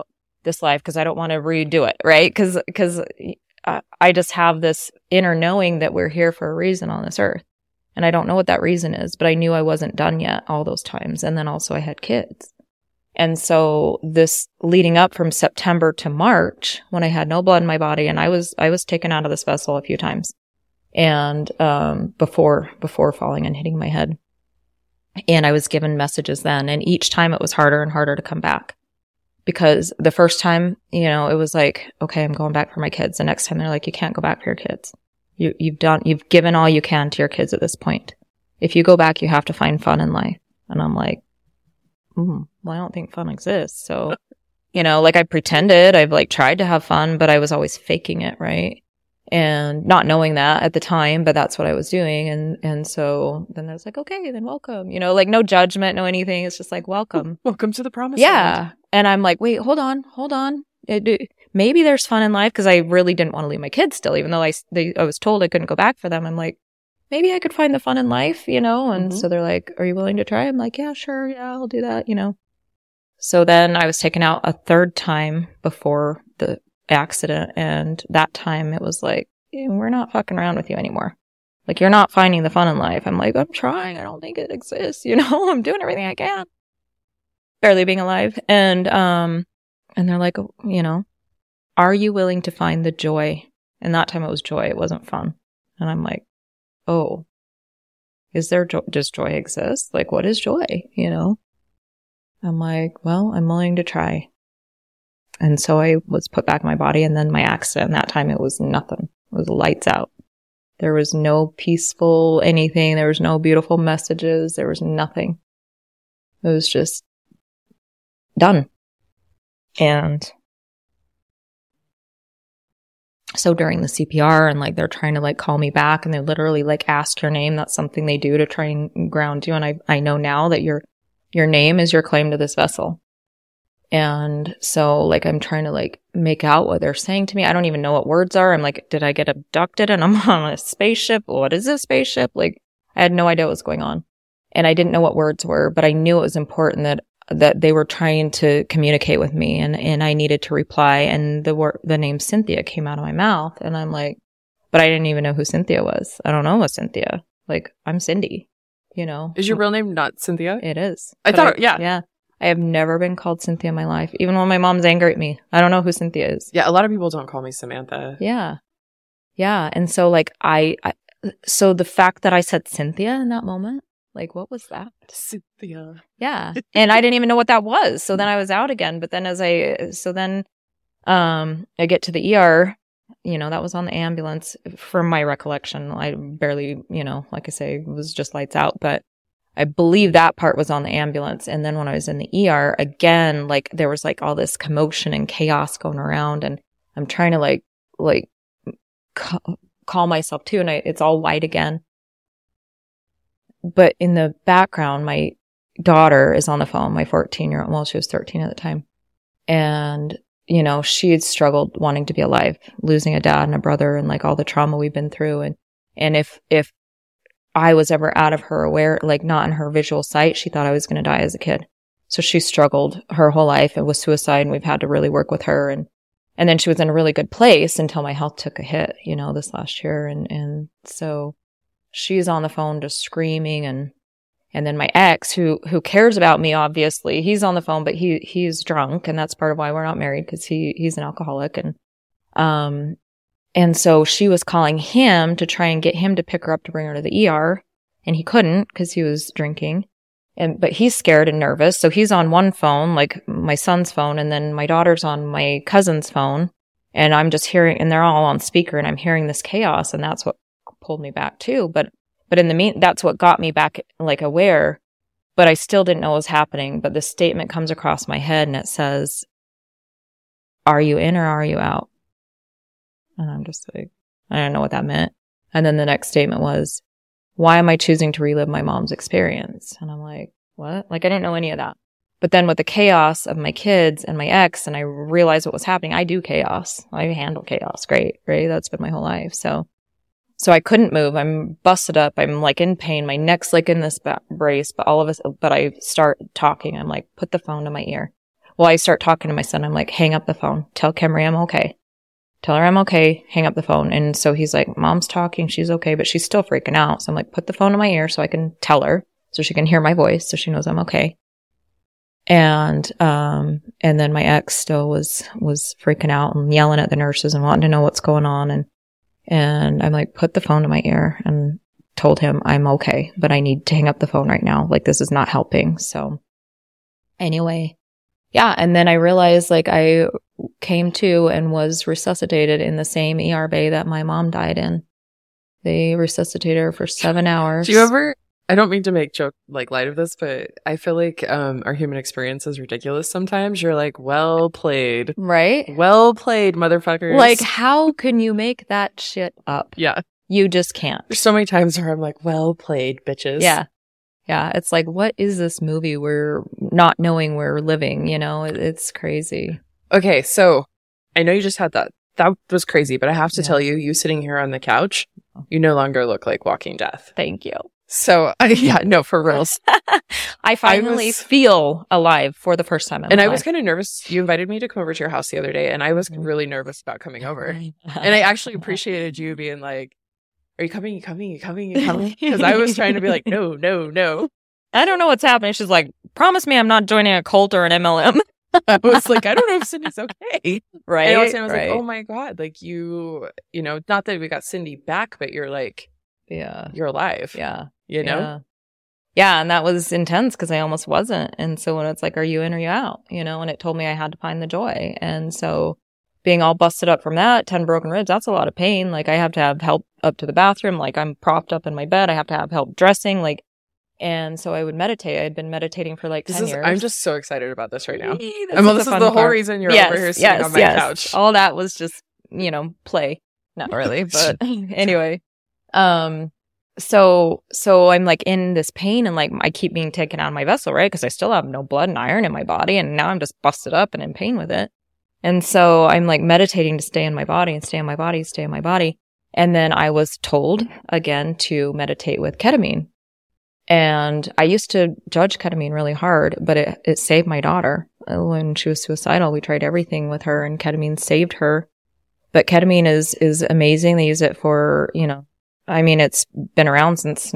this life because I don't want to redo it, right? Because I just have this inner knowing that we're here for a reason on this earth. And I don't know what that reason is, but I knew I wasn't done yet all those times. And then also I had kids. And so this leading up from September to March, when I had no blood in my body, and I was taken out of this vessel a few times, and before falling and hitting my head, and I was given messages then, and each time it was harder and harder to come back, because the first time, you know, it was like, okay, I'm going back for my kids. The next time they're like, you can't go back for your kids. You've given all you can to your kids at this point. If you go back, you have to find fun in life. And I'm like, well, I don't think fun exists. So, you know, like I pretended, I've like tried to have fun, but I was always faking it, right? And not knowing that at the time, but that's what I was doing. And so then I was like, okay, then welcome, you know, like no judgment, no anything. It's just like, welcome. Welcome to the promised land. And I'm like, wait, hold on. Maybe there's fun in life, because I really didn't want to leave my kids still, even though I was told I couldn't go back for them. I'm like, maybe I could find the fun in life, you know? And so they're like, are you willing to try? I'm like, yeah, sure. Yeah, I'll do that, you know? So then I was taken out a third time before the accident. And that time it was like, we're not fucking around with you anymore. Like, you're not finding the fun in life. I'm like, I'm trying. I don't think it exists. You know, I'm doing everything I can. Barely being alive. And they're like, you know, are you willing to find the joy? And that time it was joy. It wasn't fun. And I'm like, oh, is there joy? Does joy exist? Like, what is joy? You know? I'm like, well, I'm willing to try. And so I was put back in my body, and then my accident, and that time it was nothing. It was lights out. There was no peaceful anything. There was no beautiful messages. There was nothing. It was just done. And so during the CPR, and like they're trying to like call me back, and they literally like ask your name. That's something they do to try and ground you. And I know now that your name is your claim to this vessel. And so like I'm trying to like make out what they're saying to me. I don't even know what words are. I'm like, did I get abducted and I'm on a spaceship? What is a spaceship? Like, I had no idea what was going on. And I didn't know what words were, but I knew it was important that they were trying to communicate with me, and I needed to reply. And the name Cynthia came out of my mouth, and I'm like, but I didn't even know who Cynthia was. I don't know what Cynthia. Like, I'm Cindy, you know. Is your real name not Cynthia? It is. I thought, yeah. Yeah. I have never been called Cynthia in my life. Even when my mom's angry at me, I don't know who Cynthia is. Yeah, a lot of people don't call me Samantha. Yeah. Yeah. And so like so the fact that I said Cynthia in that moment, like, what was that? Cynthia. Yeah. And I didn't even know what that was. So then I was out again. But then I get to the ER, you know, that was on the ambulance from my recollection. I barely, you know, like I say, it was just lights out, but I believe that part was on the ambulance. And then when I was in the ER again, like there was like all this commotion and chaos going around, and I'm trying to like calm myself too. And it's all white again. But in the background, my daughter is on the phone, my 14-year-old. Well, she was 13 at the time. And, you know, she had struggled wanting to be alive, losing a dad and a brother, and like all the trauma we've been through. And if I was ever out of her aware, like not in her visual sight, she thought I was going to die as a kid. So she struggled her whole life and with suicide, and we've had to really work with her. And then she was in a really good place until my health took a hit, you know, this last year. And so she's on the phone just screaming. And then my ex, who cares about me, obviously, he's on the phone, but he's drunk. And that's part of why we're not married, because he's an alcoholic. And so she was calling him to try and get him to pick her up to bring her to the ER. And he couldn't because he was drinking. But he's scared and nervous. So he's on one phone, like my son's phone. And then my daughter's on my cousin's phone. And I'm just hearing, and they're all on speaker, and I'm hearing this chaos. And that's what pulled me back too. But in the that's what got me back like aware. But I still didn't know what was happening. But the statement comes across my head, and it says, are you in or are you out? And I'm just like, I don't know what that meant. And then the next statement was, why am I choosing to relive my mom's experience? And I'm like, what? Like, I didn't know any of that. But then with the chaos of my kids and my ex, and I realized what was happening, I do chaos. I handle chaos great, right? That's been my whole life. So I couldn't move. I'm busted up. I'm like in pain. My neck's like in this brace, but I start talking. I'm like, put the phone to my ear. Well, I start talking to my son. I'm like, hang up the phone. Tell Camry I'm okay. Tell her I'm okay. Hang up the phone. And so he's like, Mom's talking. She's okay, but she's still freaking out. So I'm like, put the phone in my ear so I can tell her, so she can hear my voice, so she knows I'm okay. And then my ex still was freaking out and yelling at the nurses and wanting to know what's going on. And I'm like, put the phone in my ear and told him I'm okay, but I need to hang up the phone right now. Like, this is not helping. So anyway, yeah. And then I realized, like, I came to and was resuscitated in the same ER bay that my mom died in. They resuscitated her for 7 hours. Do you ever, I don't mean to make light of this, but I feel like our human experience is ridiculous sometimes. You're like, well played. Right? Well played, motherfuckers. Like, how can you make that shit up? Yeah. You just can't. There's so many times where I'm like, well played, bitches. Yeah. Yeah. It's like, what is this movie we're not knowing we're living? You know, it's crazy. Okay. So I know you just had that. That was crazy, but I have to tell you, you sitting here on the couch, you no longer look like walking death. Thank you. So, for reals. I finally feel alive for the first time in my life. I was kind of nervous. You invited me to come over to your house the other day, and I was really nervous about coming over. And I actually appreciated you being like, are you coming? You coming? Because I was trying to be like, no. I don't know what's happening. She's like, promise me I'm not joining a cult or an MLM. I was like, I don't know if Cindy's okay. Right. And I was like, oh my God. Like, you know, not that we got Cindy back, but you're like, yeah, you're alive. Yeah. You know? Yeah. And that was intense because I almost wasn't. And so when it's like, are you in or you out? You know, and it told me I had to find the joy. And so being all busted up from that, 10 broken ribs, that's a lot of pain. Like, I have to have help up to the bathroom. Like, I'm propped up in my bed. I have to have help dressing. Like, and so I would meditate. I had been meditating for like 10 years. I'm just so excited about this right now. This is the whole reason you're over here sitting on my couch. All that was just, play. Not really, but anyway. So I'm like in this pain and like I keep being taken out of my vessel, right? Because I still have no blood and iron in my body, and now I'm just busted up and in pain with it. And so I'm like meditating to stay in my body and stay in my body, stay in my body. And then I was told again to meditate with ketamine. And I used to judge ketamine really hard, but it saved my daughter. When she was suicidal, we tried everything with her and ketamine saved her. But ketamine is amazing. They use it for, it's been around since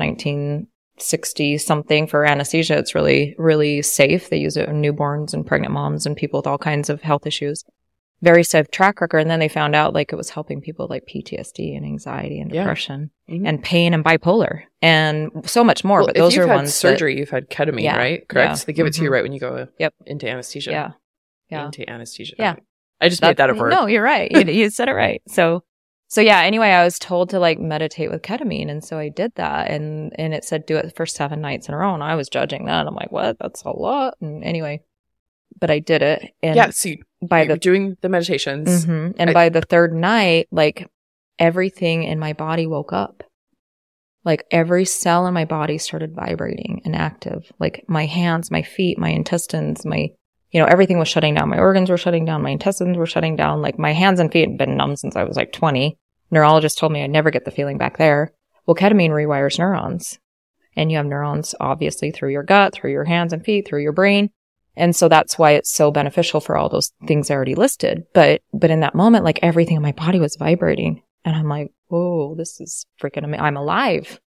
1960 something for anesthesia. It's really, really safe. They use it in newborns and pregnant moms and people with all kinds of health issues. Very safe track record. And then they found out like it was helping people with like PTSD and anxiety and depression and pain and bipolar and so much more. Well, but those are ones surgery, you've had ketamine, right? Correct. Yeah. They give it to you right when you go into anesthesia. Yeah. Into anesthesia. Yeah. I just made that up word. No, you're right. You said it right. So yeah, anyway, I was told to like meditate with ketamine. And so I did that. And it said do it for 7 nights in a row. And I was judging that. I'm like, what? That's a lot. And anyway, but I did it. And so you're doing the meditations. Mm-hmm. And by the third night, like everything in my body woke up. Like every cell in my body started vibrating and active. Like my hands, my feet, my intestines, everything was shutting down. My organs were shutting down. My intestines were shutting down. Like my hands and feet had been numb since I was like 20. Neurologist told me I'd never get the feeling back there. Well, ketamine rewires neurons. And you have neurons obviously through your gut, through your hands and feet, through your brain. And so that's why it's so beneficial for all those things I already listed. But in that moment, like everything in my body was vibrating. And I'm like, whoa, this is freaking amazing. I'm alive.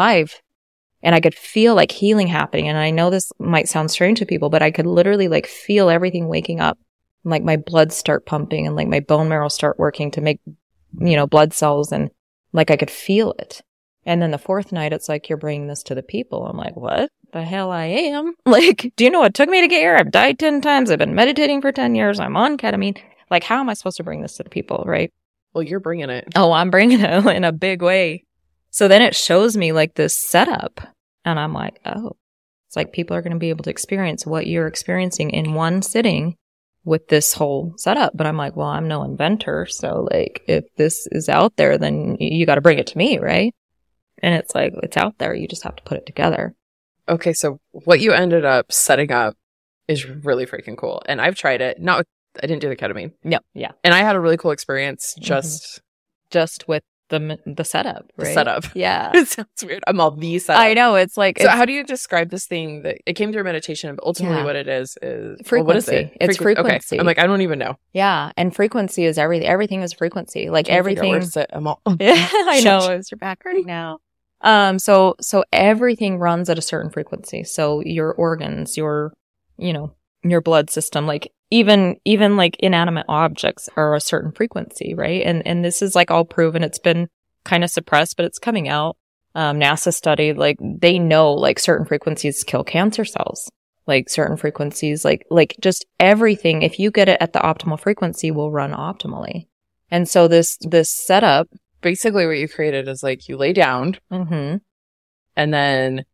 And I could feel like healing happening. And I know this might sound strange to people, but I could literally like feel everything waking up. And, like my blood start pumping and like my bone marrow start working to make, blood cells. And like I could feel it. And then the fourth night, it's like, you're bringing this to the people. I'm like, what the hell I am? Like, do you know what took me to get here? I've died 10 times. I've been meditating for 10 years. I'm on ketamine. Like, how am I supposed to bring this to the people, right? Well, you're bringing it. Oh, I'm bringing it in a big way. So then it shows me like this setup. And I'm like, oh, it's like people are going to be able to experience what you're experiencing in one sitting with this whole setup. But I'm like, well, I'm no inventor. So like, if this is out there, then you got to bring it to me, right? And it's like, it's out there. You just have to put it together. Okay. So what you ended up setting up is really freaking cool. And I've tried it. I didn't do the ketamine. No. Yeah. And I had a really cool experience just with the setup, right? The setup. Yeah. It sounds weird. I'm all the setup. I know. It's like, so how do you describe this thing that it came through meditation, but ultimately what it is frequency. Well, what is it? It's frequency. Okay. I'm like, I don't even know. Yeah. And frequency is everything. Everything is frequency. Like everything. I'm all, I know. Is your back hurting now? So everything runs at a certain frequency. So your organs, your blood system, like even like inanimate objects are a certain frequency, right? And this is like all proven. It's been kind of suppressed, but it's coming out. NASA study, like they know like certain frequencies kill cancer cells, like certain frequencies, like just everything. If you get it at the optimal frequency, will run optimally. And so this setup, basically what you created is like you lay down and then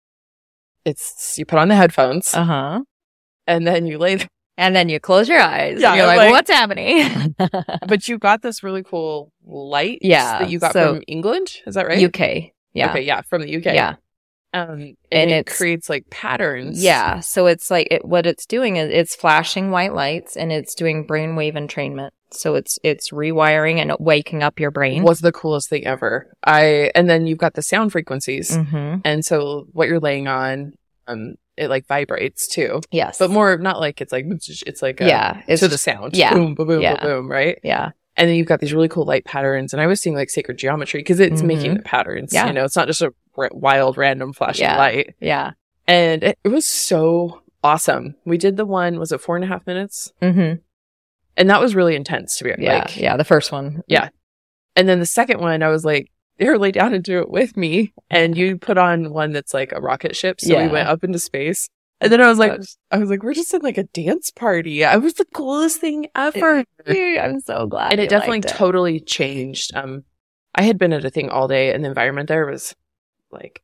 you put on the headphones and then you lay and then you close your eyes. Yeah, and you're like, what's happening? But you got this really cool light that you got from England. Is that right? UK. Yeah. Okay. Yeah. From the UK. Yeah. And it creates like patterns. Yeah. So it's like what it's doing is it's flashing white lights and it's doing brainwave entrainment. So it's rewiring and waking up your brain. Was the coolest thing ever. And then you've got the sound frequencies. And so what you're laying on, it like vibrates too. Yes. But more not like it's like it's to the sound. Yeah. Boom, boom, boom, boom, boom, right? Yeah. And then you've got these really cool light patterns. And I was seeing like sacred geometry because it's making the patterns. Yeah. You know, it's not just a wild random flashing light. Yeah. And it was so awesome. We did the one, was it 4.5 minutes? And that was really intense to be like. Yeah. The first one. Yeah. And then the second one, I was like, here, lay down and do it with me. And you put on one that's like a rocket ship. So we went up into space. And then I was like, we're just in like a dance party. It was the coolest thing ever. I'm so glad. And it definitely totally changed. I had been at a thing all day and the environment there was like,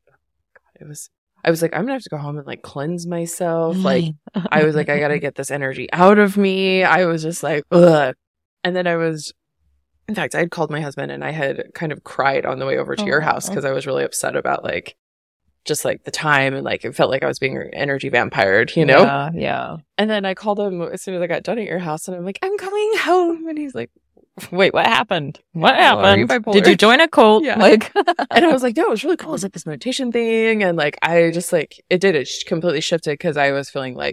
I was like, I'm gonna have to go home and like cleanse myself. Like, I was like, I gotta get this energy out of me. I was just like, ugh. And then in fact, I had called my husband and I had kind of cried on the way over to your house because I was really upset about like, just like the time and like it felt like I was being energy vampired, you know? Yeah. And then I called him as soon as I got done at your house and I'm like, I'm coming home. And he's like, wait, what happened? What happened? Did you join a cult? Yeah. Like, and I was like, no, it was really cool. It was like this meditation thing. And like, I just like, it completely shifted because I was feeling like,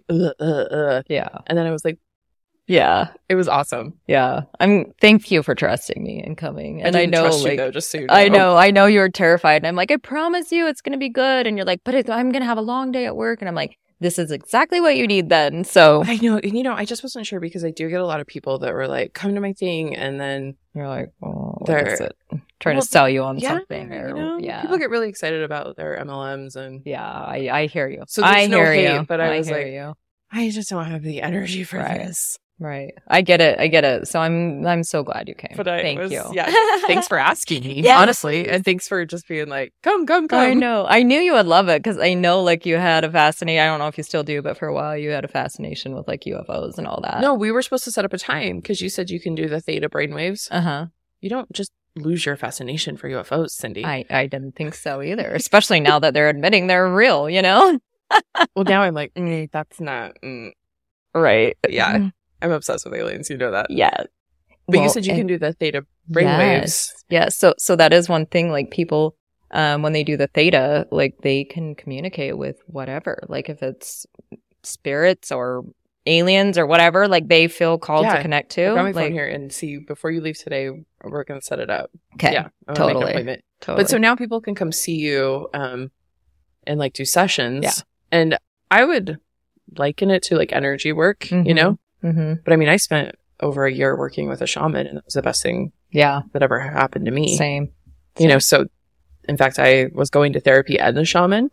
Yeah. And then I was like, yeah, it was awesome. Yeah. Thank you for trusting me and coming. And I know, trust like, you, though, just so you know. I know you were terrified. And I'm like, I promise you it's going to be good. And you're like, but I'm going to have a long day at work. And I'm like, this is exactly what you need then. So I know, and I just wasn't sure because I do get a lot of people that were like, come to my thing. And then you're like, oh, what is it? Trying to sell you on something. Or, people get really excited about their MLMs and I hear you. So there's no hate, but I was like, you. I just don't have the energy for this. Right. I get it. So I'm so glad you came. But Thank you. Yeah. Thanks for asking me, honestly. And thanks for just being like, come. I know. I knew you would love it because I know like you had a fascination. I don't know if you still do, but for a while you had a fascination with like UFOs and all that. No, we were supposed to set up a time because you said you can do the theta brainwaves. You don't just lose your fascination for UFOs, Cindy. I didn't think so either, especially now that they're admitting they're real, you know? Well, now I'm like, that's not. Right. Yeah. I'm obsessed with aliens. You know that. Yeah. But you said you can do the theta brainwaves. Yeah. So that is one thing, like people, when they do the theta, like they can communicate with whatever, like if it's spirits or aliens or whatever, like they feel called to connect to. I've got my phone here and see, before you leave today, we're going to set it up. Okay. Yeah. Totally. Make an appointment. But so now people can come see you, and like do sessions. Yeah. And I would liken it to like energy work, you know? But I mean, I spent over a year working with a shaman and that was the best thing that ever happened to me. Same. You know, so in fact, I was going to therapy and the shaman.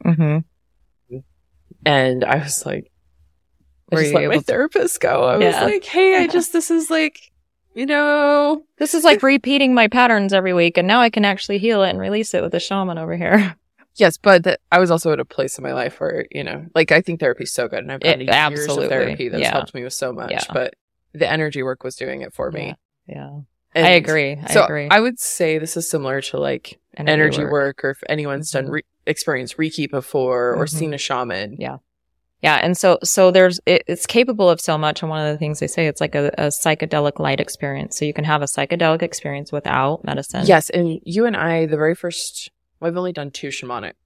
And I was like, I just let my therapist go. I was like, hey, this is like, this is like repeating my patterns every week. And now I can actually heal it and release it with a shaman over here. Yes, but I was also at a place in my life where, like I think therapy is so good. And I've gotten years of therapy that's helped me with so much. But the energy work was doing it for me. Yeah. I agree. I would say this is similar to like energy work or if anyone's done experienced Reiki before or seen a shaman. Yeah. Yeah. And so it's capable of so much. And one of the things they say, it's like a psychedelic light experience. So you can have a psychedelic experience without medicine. Yes. And you and I, the very first, I've only done 2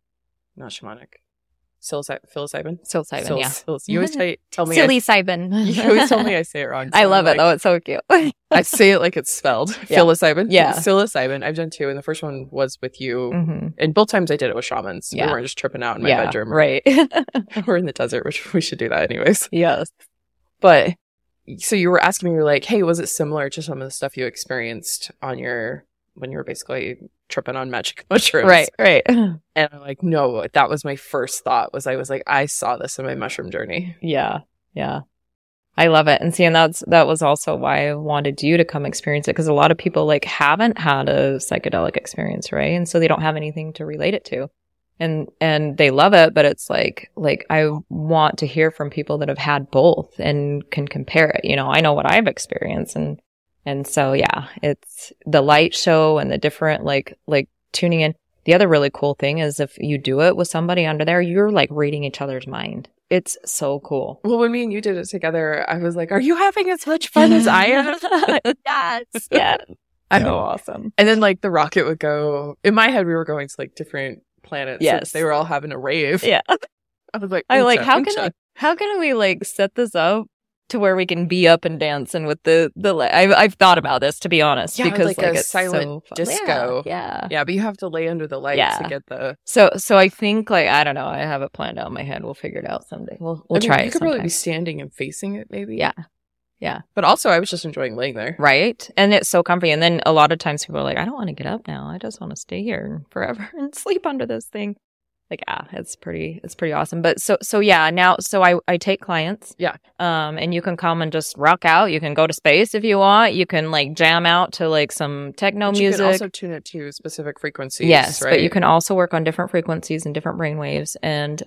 psilocybin. Yeah. You always tell me. Psilocybin. You always tell me I say it wrong. I love it though. It's so cute. I say it like it's spelled. Yeah. Psilocybin. Yeah. Psilocybin. I've done 2. And the first one was with you. Mm-hmm. And both times I did it with shamans. Yeah. We weren't just tripping out in my bedroom. Right. We're in the desert, which we should do that anyways. Yes. But so you were asking me, you were like, hey, was it similar to some of the stuff you experienced on when you were basically tripping on magic mushrooms? Right. And I'm like, no, that was my first thought. I was like, I saw this in my mushroom journey. Yeah. I love it. And see, and that was also why I wanted you to come experience it, because a lot of people like haven't had a psychedelic experience, right? And so they don't have anything to relate it to. And they love it, but it's like I want to hear from people that have had both and can compare it. I know what I've experienced, and so yeah, it's the light show and the different like tuning in. The other really cool thing is if you do it with somebody under there, you're like reading each other's mind. It's so cool. Well, when me and you did it together, I was like, are you having as much fun as I am? Yes. Yeah. I know. Awesome. And then like the rocket would go, in my head, we were going to like different planets. Yes. They were all having a rave. Yeah. I was like, how can we like set this up to where we can be up and dancing with the I've thought about this, to be honest, yeah, because like a silent disco. Yeah. But you have to lay under the lights to get the. So I think like I don't know. I have it planned out in my head. We'll figure it out someday. We'll try it. You could probably be standing and facing it, maybe. Yeah. But also, I was just enjoying laying there. Right, and it's so comfy. And then a lot of times people are like, I don't want to get up now. I just want to stay here forever and sleep under this thing. Like, it's pretty awesome. But so yeah, now, so I take clients. Yeah. And you can come and just rock out. You can go to space if you want. You can like jam out to like some techno music. You can also tune it to specific frequencies. Yes. Right? But you can also work on different frequencies and different brain waves and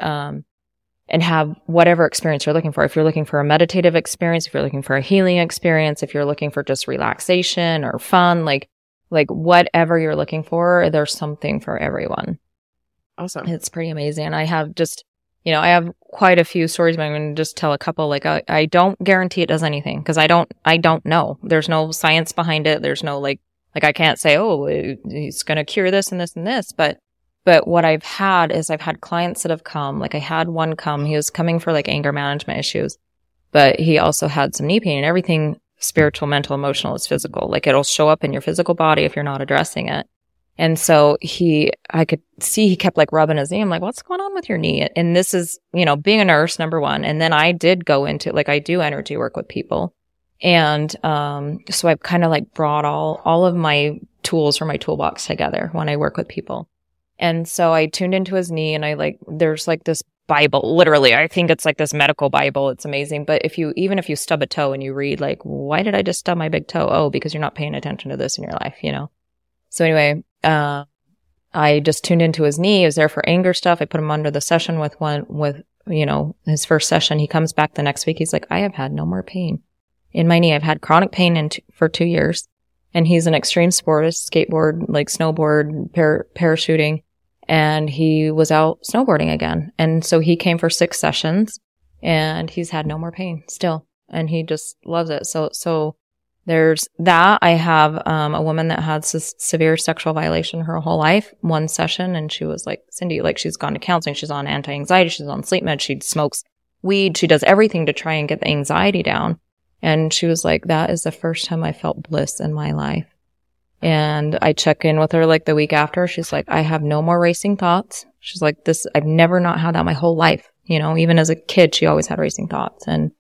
have whatever experience you're looking for. If you're looking for a meditative experience, if you're looking for a healing experience, if you're looking for just relaxation or fun, like whatever you're looking for, there's something for everyone. Awesome. It's pretty amazing. I have just, I have quite a few stories, but I'm going to just tell a couple. Like, I don't guarantee it does anything because I don't know. There's no science behind it. There's no like I can't say, oh, it's going to cure this and this and this. But what I've had is I've had clients that have come. Like I had one come, he was coming for like anger management issues, but he also had some knee pain and everything spiritual, mental, emotional is physical. Like it'll show up in your physical body if you're not addressing it. And so I could see he kept like rubbing his knee. I'm like, what's going on with your knee? And this is, being a nurse, number one. And then I did go into I do energy work with people. And, so I've kind of like brought all of my tools from my toolbox together when I work with people. And so I tuned into his knee and there's like this Bible, literally, I think it's like this medical Bible. It's amazing. But even if you stub a toe and you read like, why did I just stub my big toe? Oh, because you're not paying attention to this in your life, So anyway, I just tuned into his knee. He was there for anger stuff. I put him under the session with his first session. He comes back the next week. He's like, I have had no more pain in my knee. I've had chronic pain for 2 years. And he's an extreme sportist, skateboard, like snowboard, parachuting. And he was out snowboarding again. And so he came for 6 sessions and he's had no more pain still. And he just loves it. So there's that. I have a woman that had severe sexual violation her whole life. 1 session, and she was like, Cindy, like she's gone to counseling. She's on anti-anxiety. She's on sleep med. She smokes weed. She does everything to try and get the anxiety down. And she was like, that is the first time I felt bliss in my life. And I check in with her like the week after. She's like, I have no more racing thoughts. She's like, I've never not had that my whole life. Even as a kid, she always had racing thoughts. And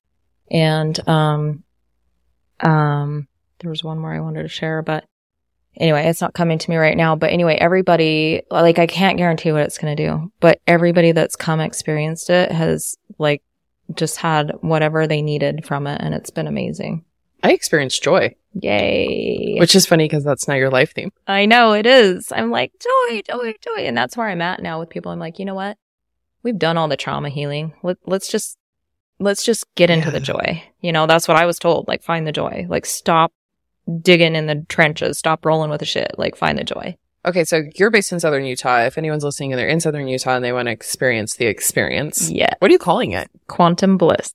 there was one more I wanted to share, but anyway, it's not coming to me right now. But anyway, everybody, like, I can't guarantee what it's going to do, but everybody that's come experienced it has like just had whatever they needed from it. And it's been amazing. I experienced joy. Yay. Which is funny because that's not your life theme. I know it is. I'm like, joy. And that's where I'm at now with people. I'm like, you know what? We've done all the trauma healing. Let's just get into the joy. That's what I was told. Like, find the joy. Like, stop digging in the trenches. Stop rolling with the shit. Like, find the joy. Okay, so you're based in Southern Utah. If anyone's listening and they're in Southern Utah and they want to experience the experience, Yeah. what are you calling it? Quantum bliss.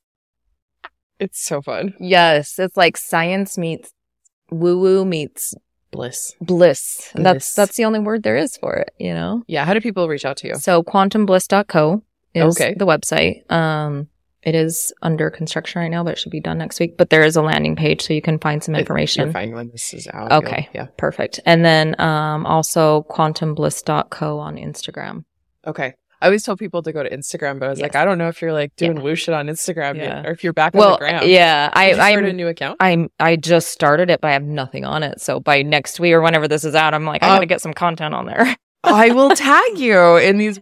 It's so fun. Yes. It's like science meets woo-woo meets Bliss. bliss. And Bliss. that's the only word there is for it, you know? Yeah, how do people reach out to you? So quantumbliss.co is Okay. the website. It is under construction right now, but it should be done next week. But there is a landing page so you can find some information. You're fine when this is out. Okay. Yeah. Perfect. And then also quantumbliss.co on Instagram. Okay. I always tell people to go to Instagram, but I was like, I don't know if you're like doing woo shit on Instagram yet, or if you're back on the ground. Yeah. Did you start a new account? I just started it, but I have nothing on it. So by next week or whenever this is out, I'm like, I gotta get some content on there. I will tag you in these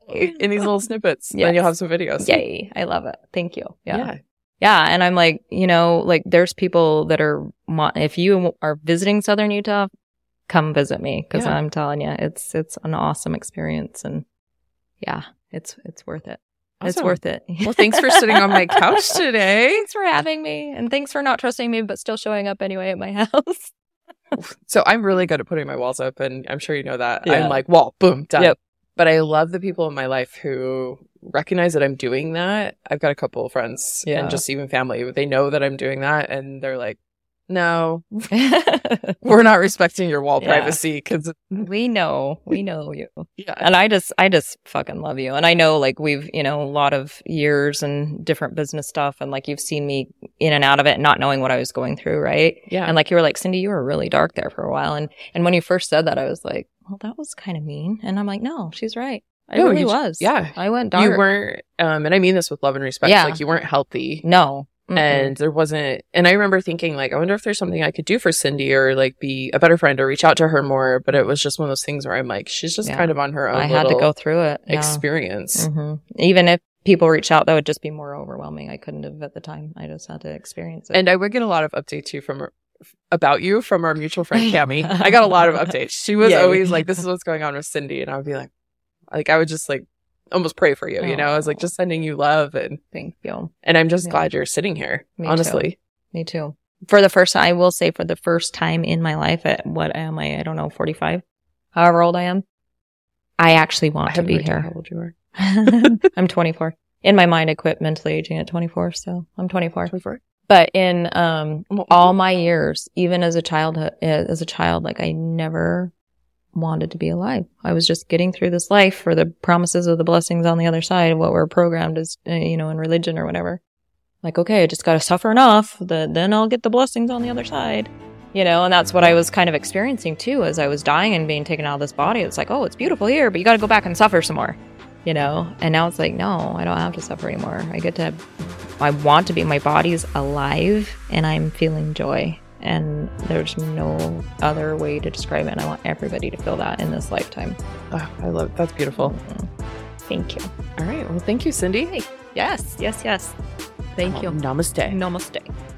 little snippets. Yes. Then you'll have some videos. Yay. I love it. Thank you. Yeah. Yeah. And I'm like, you know, like there's people that are, if you are visiting Southern Utah, come visit me. Cause I'm telling you, it's an awesome experience. And yeah, it's worth it. Awesome. It's worth it. Well, thanks for sitting on my couch today. Thanks for having me. And thanks for not trusting me, but still showing up anyway at my house. So I'm really good at putting my walls up, and I'm sure you know that. Yeah. I'm like, wall, boom, done. Yep. But I love the people in my life who recognize that I'm doing that. I've got a couple of friends and just even family. They know that I'm doing that, and they're like, no, we're not respecting your wall privacy because we know you. Yeah. And I just fucking love you. And I know like we've, you know, a lot of years and different business stuff. And like you've seen me in and out of it, not knowing what I was going through. Right. Yeah. And like you were like, Cindy, you were really dark there for a while. And when you first said that, I was like, well, that was kind of mean. And I'm like, no, she's right. I really was. Yeah. I went dark. You weren't, and I mean this with love and respect. Yeah. Like you weren't healthy. No. And there wasn't, and I remember thinking like, I wonder if there's something I could do for Cindy or like be a better friend or reach out to her more. But it was just one of those things where I'm like, she's just kind of on her own. I had to go through it. Experience. Even if people reach out, that would just be more overwhelming. I couldn't have at the time. I just had to experience it. And I would get a lot of updates too about you from our mutual friend, Cammie. I got a lot of updates. She was always like, this is what's going on with Cindy. And I would be like, I would just like, almost pray for you, you know? I was like just sending you love and thank you. And I'm just glad you're sitting here, honestly. Me too. For the first time, I will say for the first time in my life at what am I don't know, 45, however old I am, I actually want to be here. How old you are? I'm 24. In my mind, I quit mentally aging at 24, so I'm 24. 24. But in all my years, even as a child, like I never wanted to be alive. I was just getting through this life for the promises of the blessings on the other side of what we're programmed as, you know, in religion or whatever. Like, okay, I just got to suffer enough that then I'll get the blessings on the other side, you know, and that's what I was kind of experiencing too, as I was dying and being taken out of this body. It's like, oh, it's beautiful here, but you got to go back and suffer some more, you know? And now it's like, no, I don't have to suffer anymore. I want to be, my body's alive and I'm feeling joy. And there's no other way to describe it. And I want everybody to feel that in this lifetime. Oh, I love it. That's beautiful. Thank you. All right. Well, thank you, Cindy. Yes. Thank you. Namaste. Namaste.